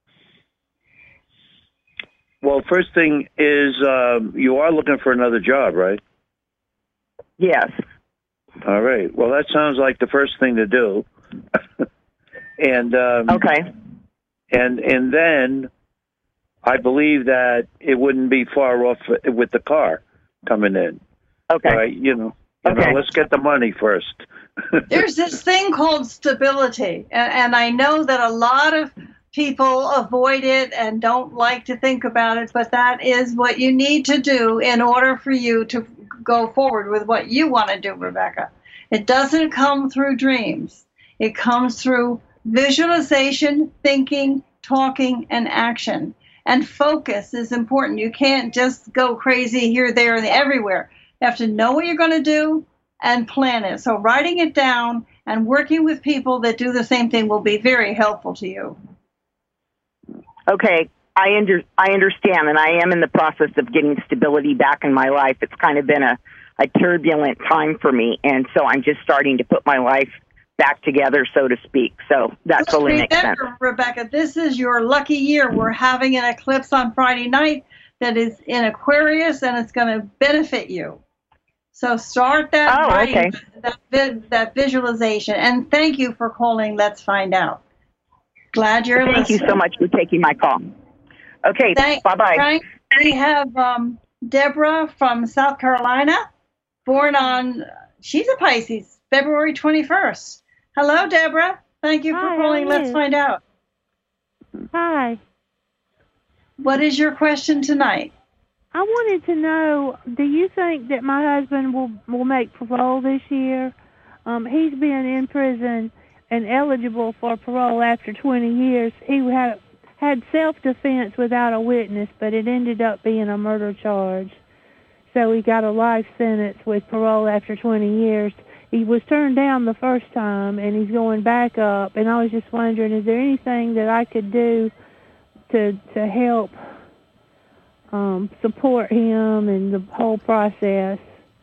Well, first thing is you are looking for another job, right? Yes. All right. Well, that sounds like the first thing to do. And okay. And then I believe that it wouldn't be far off with the car coming in. Okay. Right? You know, let's get the money first. There's this thing called stability, and I know that a lot of people avoid it and don't like to think about it, but that is what you need to do in order for you to go forward with what you want to do, Rebecca. It doesn't come through dreams. It comes through visualization, thinking, talking, and action. And focus is important. You can't just go crazy here, there, and everywhere. You have to know what you're going to do and plan it. So writing it down and working with people that do the same thing will be very helpful to you. Okay, I understand, and I am in the process of getting stability back in my life. It's kind of been a turbulent time for me, and so I'm just starting to put my life back together, so to speak. So that totally makes sense. Rebecca, this is your lucky year. We're having an eclipse on Friday night that is in Aquarius, and it's going to benefit you. So start that writing, that visualization, and thank you for calling Let's Find Out. Glad you're listening. Thank you so much for taking my call. Okay, bye-bye. Frank, we have Deborah from South Carolina, born on, she's a Pisces, February 21st. Hello, Deborah. Thank you for calling Let's Find Out. Hi. What is your question tonight? I wanted to know, do you think that my husband will make parole this year? He's been in prison and eligible for parole after 20 years. He had self-defense without a witness, but it ended up being a murder charge. So he got a life sentence with parole after 20 years. He was turned down the first time, and he's going back up. And I was just wondering, is there anything that I could do to help support him in the whole process?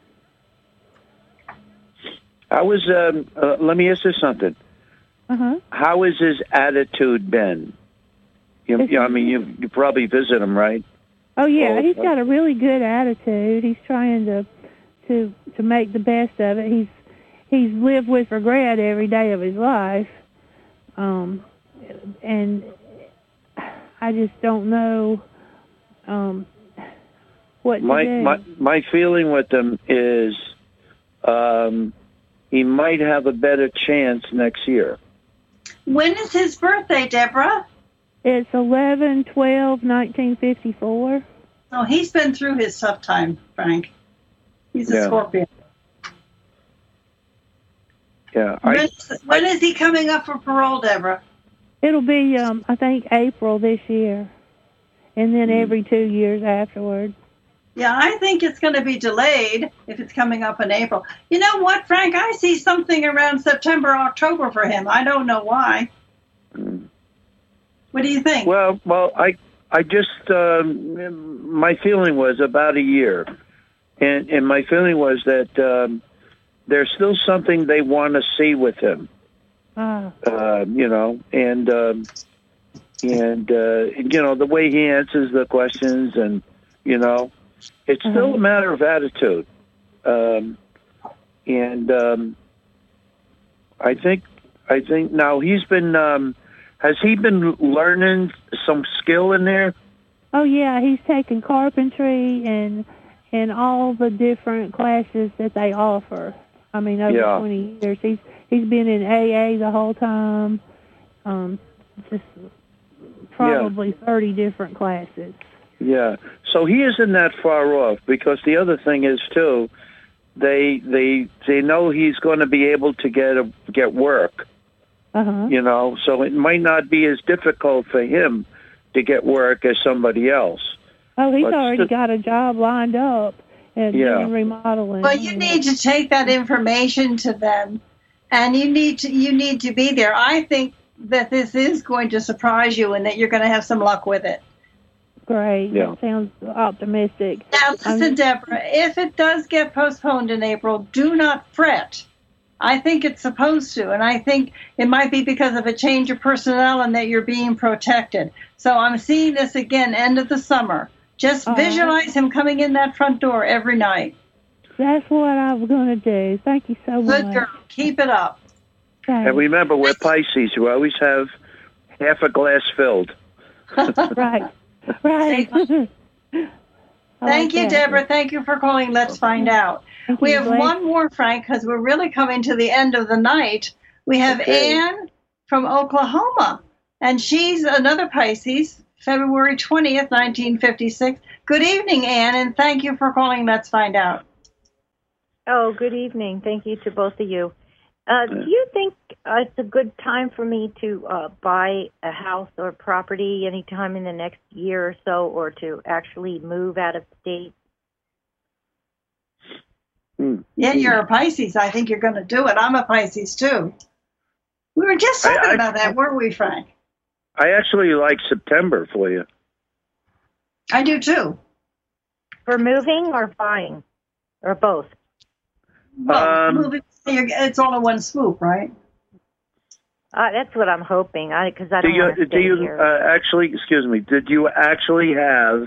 Let me ask you something. Uh-huh. How has his attitude been? You probably visit him, right? Oh yeah, he's got a really good attitude. He's trying to make the best of it. He's lived with regret every day of his life, and I just don't know what to do. My feeling with him is he might have a better chance next year. When is his birthday, Deborah? It's 11/12/1954. Oh, he's been through his tough time, Frank. He's a Scorpion. Yeah. When is he coming up for parole, Deborah? It'll be, I think, April this year, and then every 2 years afterward. Yeah, I think it's going to be delayed if it's coming up in April. You know what, Frank? I see something around September, October for him. I don't know why. What do you think? Well, I just my feeling was about a year, and my feeling was that there's still something they want to see with him. And the way he answers the questions, and it's still a matter of attitude. I think now he's been. Has he been learning some skill in there? Oh yeah, he's taken carpentry and all the different classes that they offer. I mean, over 20 years, he's been in AA the whole time. Just probably 30 different classes. Yeah. So he isn't that far off, because the other thing is too, they know he's going to be able to get work. You know, so it might not be as difficult for him to get work as somebody else. Oh, he's already got a job lined up at doing remodeling. Well, you need to take that information to them, and you need to be there. I think that this is going to surprise you, and that you're going to have some luck with it. Great. Yeah. That sounds optimistic. Now, listen, Deborah, if it does get postponed in April, do not fret. I think it's supposed to, and I think it might be because of a change of personnel and that you're being protected. So I'm seeing this again, end of the summer. Just visualize him coming in that front door every night. That's what I was going to do. Thank you so much. Good girl. Keep it up. Thanks. And remember, we're Pisces. You always have half a glass filled. Right. Thank you, Deborah. Thank you for calling. Let's find out. We have one more, Frank, because we're really coming to the end of the night. We have Ann from Oklahoma, and she's another Pisces, February 20th, 1956. Good evening, Ann, and thank you for calling. Let's find out. Oh, good evening. Thank you to both of you. Do you think it's a good time for me to buy a house or property anytime in the next year or so, or to actually move out of state? Yeah, you're a Pisces. I think you're going to do it. I'm a Pisces, too. We were just talking about that, weren't we, Frank? I actually like September for you. I do, too. For moving or buying? Or both? Well, moving, it's all in one swoop, right? That's what I'm hoping, because I don't want to stay here. Actually, excuse me, did you actually have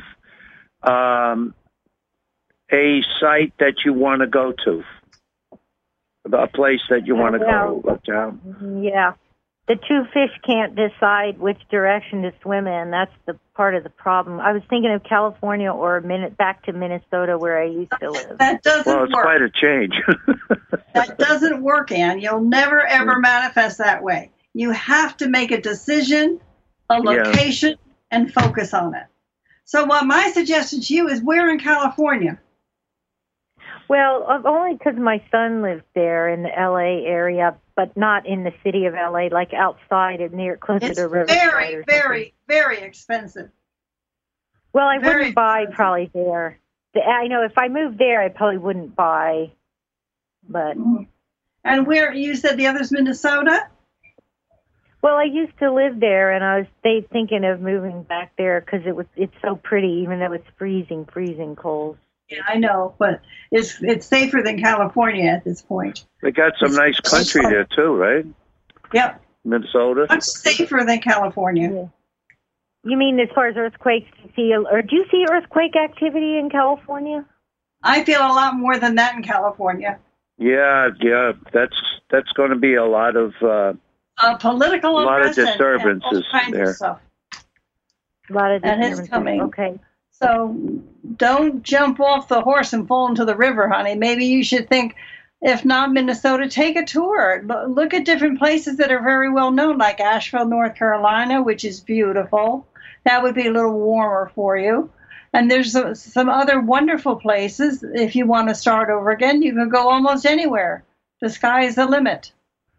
a site that you want to go to? A place that you want to go uptown? Yeah. The two fish can't decide which direction to swim in. That's the part of the problem. I was thinking of California or back to Minnesota where I used to live. That doesn't work. Well, it's quite a change. That doesn't work, Ann. You'll never, ever manifest that way. You have to make a decision, a location, and focus on it. So what my suggestion to you is, where in California? Well, only because my son lives there in the L.A. area, but not in the city of L.A., like outside and closer to Riverside. It's very, very, very expensive. Well, I wouldn't buy probably there. I know if I moved there, I probably wouldn't buy, but... And where, you said the other's Minnesota? Well, I used to live there, and I was thinking of moving back there because it's so pretty, even though it's freezing cold. Yeah, I know, but it's safer than California at this point. They got some nice country there too, right? Yep. Minnesota. Much safer than California. Yeah. You mean as far as earthquakes, do you see earthquake activity in California? I feel a lot more than that in California. Yeah, that's going to be a lot of political, a lot of disturbances and all kinds there. Of stuff. A lot of disturbances. And it's coming. Okay. So don't jump off the horse and fall into the river, honey. Maybe you should think, if not Minnesota, take a tour. Look at different places that are very well known, like Asheville, North Carolina, which is beautiful. That would be a little warmer for you. And there's some other wonderful places. If you want to start over again, you can go almost anywhere. The sky is the limit.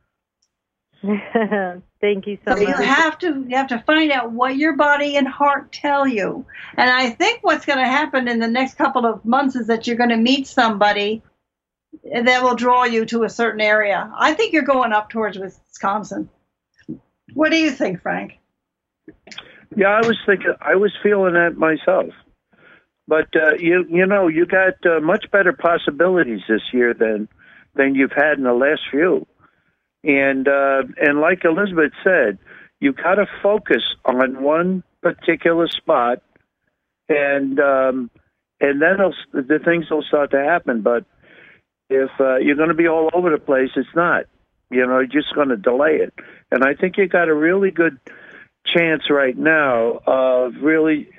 Thank you so much. You have to find out what your body and heart tell you. And I think what's going to happen in the next couple of months is that you're going to meet somebody that will draw you to a certain area. I think you're going up towards Wisconsin. What do you think, Frank? Yeah, I was feeling that myself. But you got much better possibilities this year than you've had in the last few. And like Elizabeth said, you got to focus on one particular spot, and then the things will start to happen. But if you're going to be all over the place, it's not. You're just going to delay it. And I think you got a really good chance right now of really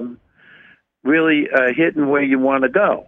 hitting where you want to go.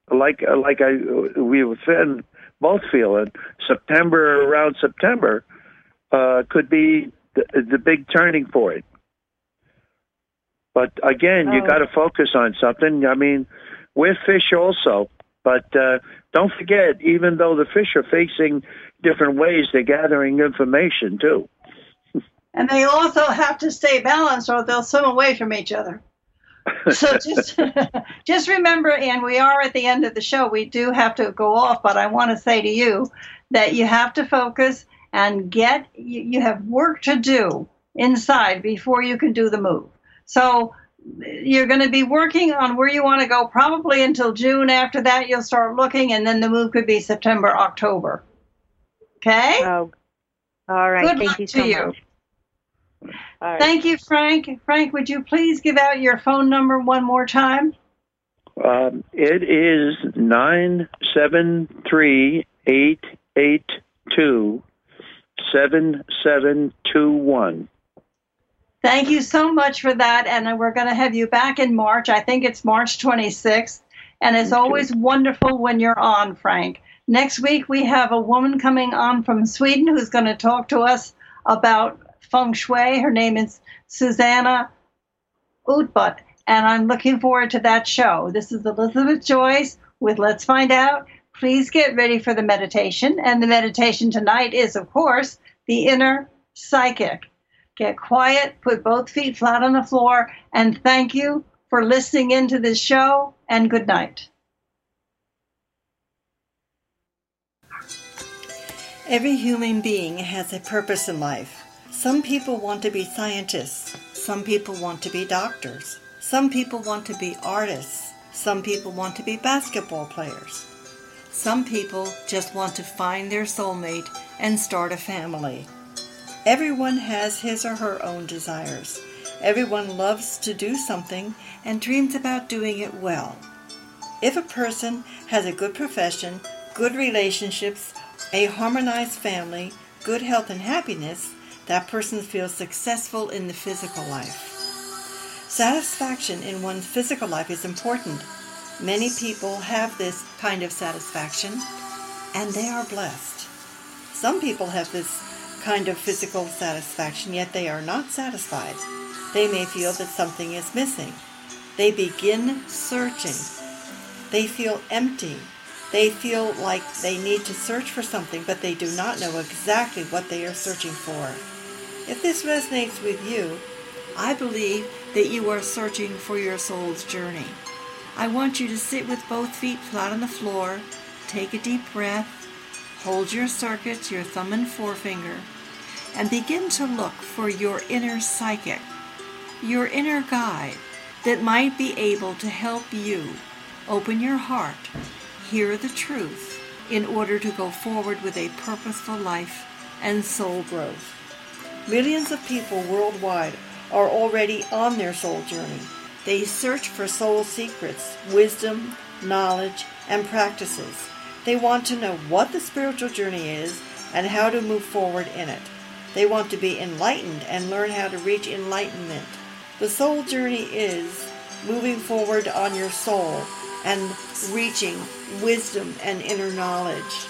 We were both feeling around September could be the big turning point. But again, you got to focus on something. I mean, we're fish also, but don't forget, even though the fish are facing different ways, they're gathering information too. And they also have to stay balanced or they'll swim away from each other. So just remember, and we are at the end of the show, we do have to go off, but I want to say to you that you have to focus and you have work to do inside before you can do the move. So you're going to be working on where you want to go probably until June. After that, you'll start looking, and then the move could be September, October. Okay? Oh, all right. Good Thank luck you to so you. much. All right. Thank you, Frank. Frank, would you please give out your phone number one more time? It is 973-882-7721. Thank you so much for that, and we're going to have you back in March. I think it's March 26th, and it's always wonderful when you're on, Frank. Next week, we have a woman coming on from Sweden who's going to talk to us about feng shui. Her name is Susanna Utbutt, and I'm looking forward to that show. This is Elizabeth Joyce with Let's Find Out. Please get ready for the meditation, and the meditation tonight is, of course, the inner psychic. Get quiet, put both feet flat on the floor, and thank you for listening into this show, and good night. Every human being has a purpose in life. Some people want to be scientists. Some people want to be doctors. Some people want to be artists. Some people want to be basketball players. Some people just want to find their soulmate and start a family. Everyone has his or her own desires. Everyone loves to do something and dreams about doing it well. If a person has a good profession, good relationships, a harmonized family, good health and happiness, that person feels successful in the physical life. Satisfaction in one's physical life is important. Many people have this kind of satisfaction, and they are blessed. Some people have this kind of physical satisfaction, yet they are not satisfied. They may feel that something is missing. They begin searching. They feel empty. They feel like they need to search for something, but they do not know exactly what they are searching for. If this resonates with you, I believe that you are searching for your soul's journey. I want you to sit with both feet flat on the floor, take a deep breath, hold your circuits, your thumb and forefinger, and begin to look for your inner psychic, your inner guide that might be able to help you open your heart, hear the truth, in order to go forward with a purposeful life and soul growth. Millions of people worldwide are already on their soul journey. They search for soul secrets, wisdom, knowledge, and practices. They want to know what the spiritual journey is and how to move forward in it. They want to be enlightened and learn how to reach enlightenment. The soul journey is moving forward on your soul and reaching wisdom and inner knowledge.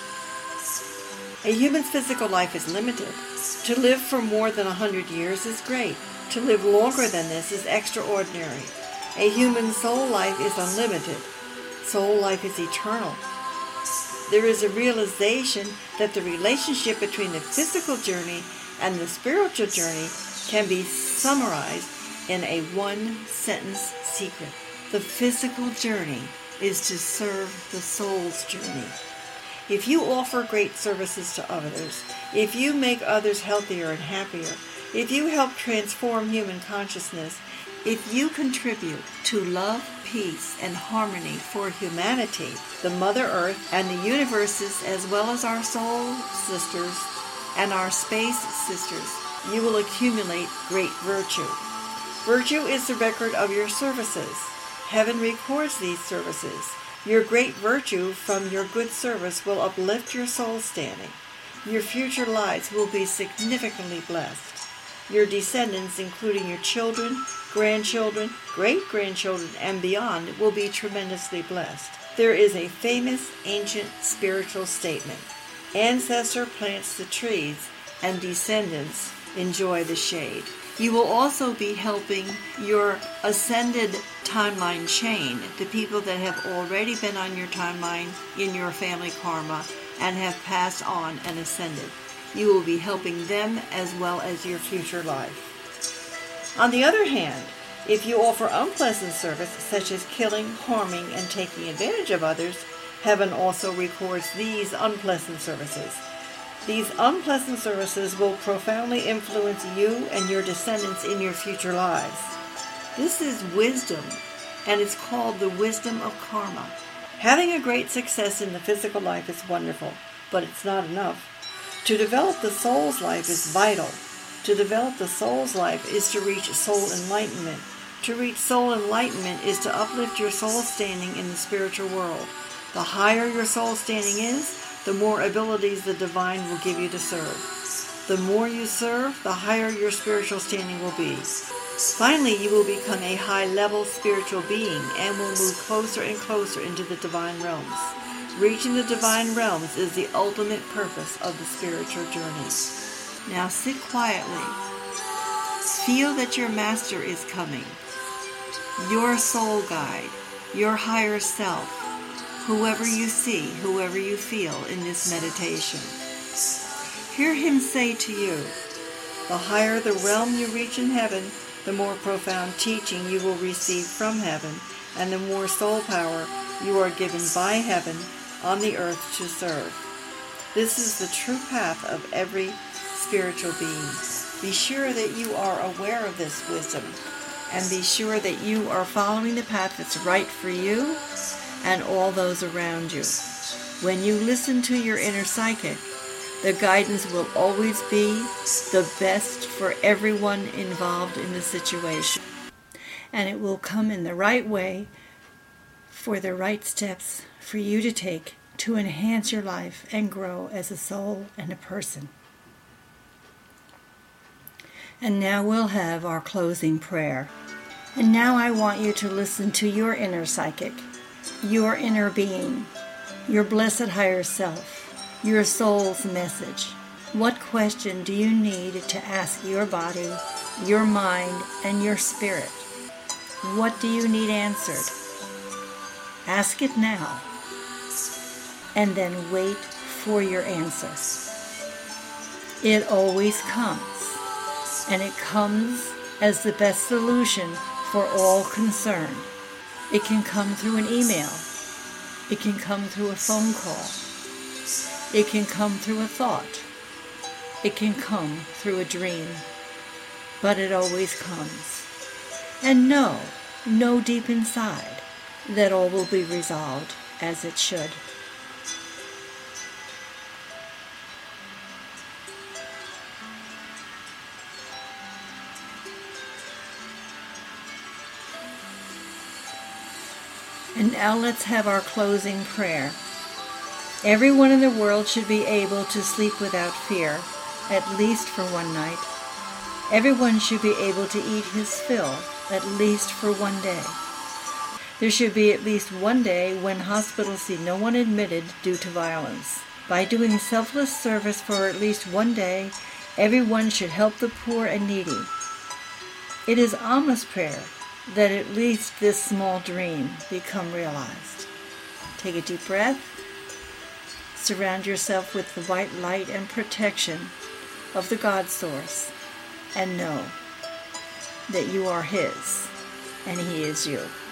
A human's physical life is limited. To live for more than 100 years is great. To live longer than this is extraordinary. A human soul life is unlimited. Soul life is eternal. There is a realization that the relationship between the physical journey and the spiritual journey can be summarized in a one-sentence secret. The physical journey is to serve the soul's journey. If you offer great services to others, if you make others healthier and happier, if you help transform human consciousness, if you contribute to love, peace, and harmony for humanity, the Mother Earth, and the universes, as well as our soul sisters and our space sisters, you will accumulate great virtue. Virtue is the record of your services. Heaven records these services. Your great virtue from your good service will uplift your soul standing. Your future lives will be significantly blessed. Your descendants, including your children, grandchildren, great-grandchildren, and beyond, will be tremendously blessed. There is a famous ancient spiritual statement: ancestor plants the trees, and descendants enjoy the shade. You will also be helping your ascended timeline chain, the people that have already been on your timeline in your family karma and have passed on and ascended. You will be helping them as well as your future life. On the other hand, if you offer unpleasant service, such as killing, harming, and taking advantage of others, heaven also records these unpleasant services. These unpleasant services will profoundly influence you and your descendants in your future lives. This is wisdom, and it's called the wisdom of karma. Having a great success in the physical life is wonderful, but it's not enough. To develop the soul's life is vital. To develop the soul's life is to reach soul enlightenment. To reach soul enlightenment is to uplift your soul standing in the spiritual world. The higher your soul standing is, the more abilities the divine will give you to serve. The more you serve, the higher your spiritual standing will be. Finally, you will become a high-level spiritual being and will move closer and closer into the divine realms. Reaching the divine realms is the ultimate purpose of the spiritual journey. Now sit quietly. Feel that your master is coming. Your soul guide, your higher self, whoever you see, whoever you feel in this meditation. Hear him say to you, the higher the realm you reach in heaven, the more profound teaching you will receive from heaven, and the more soul power you are given by heaven on the earth to serve. This is the true path of every spiritual being. Be sure that you are aware of this wisdom, and be sure that you are following the path that's right for you and all those around you. When you listen to your inner psychic, the guidance will always be the best for everyone involved in the situation. And it will come in the right way for the right steps for you to take to enhance your life and grow as a soul and a person. And now we'll have our closing prayer. And now I want you to listen to your inner psychic, your inner being, your blessed higher self, your soul's message. What question do you need to ask your body, your mind, and your spirit? What do you need answered? Ask it now, and then wait for your answer. It always comes, and it comes as the best solution for all concerned. It can come through an email. It can come through a phone call. It can come through a thought. It can come through a dream. But it always comes. And know deep inside that all will be resolved as it should. And now let's have our closing prayer. Everyone in the world should be able to sleep without fear, at least for one night. Everyone should be able to eat his fill, at least for one day. There should be at least one day when hospitals see no one admitted due to violence. By doing selfless service for at least one day, everyone should help the poor and needy. It is Amma's prayer that at least this small dream become realized. Take a deep breath. Surround yourself with the white light and protection of the God Source, and know that you are His, and He is you.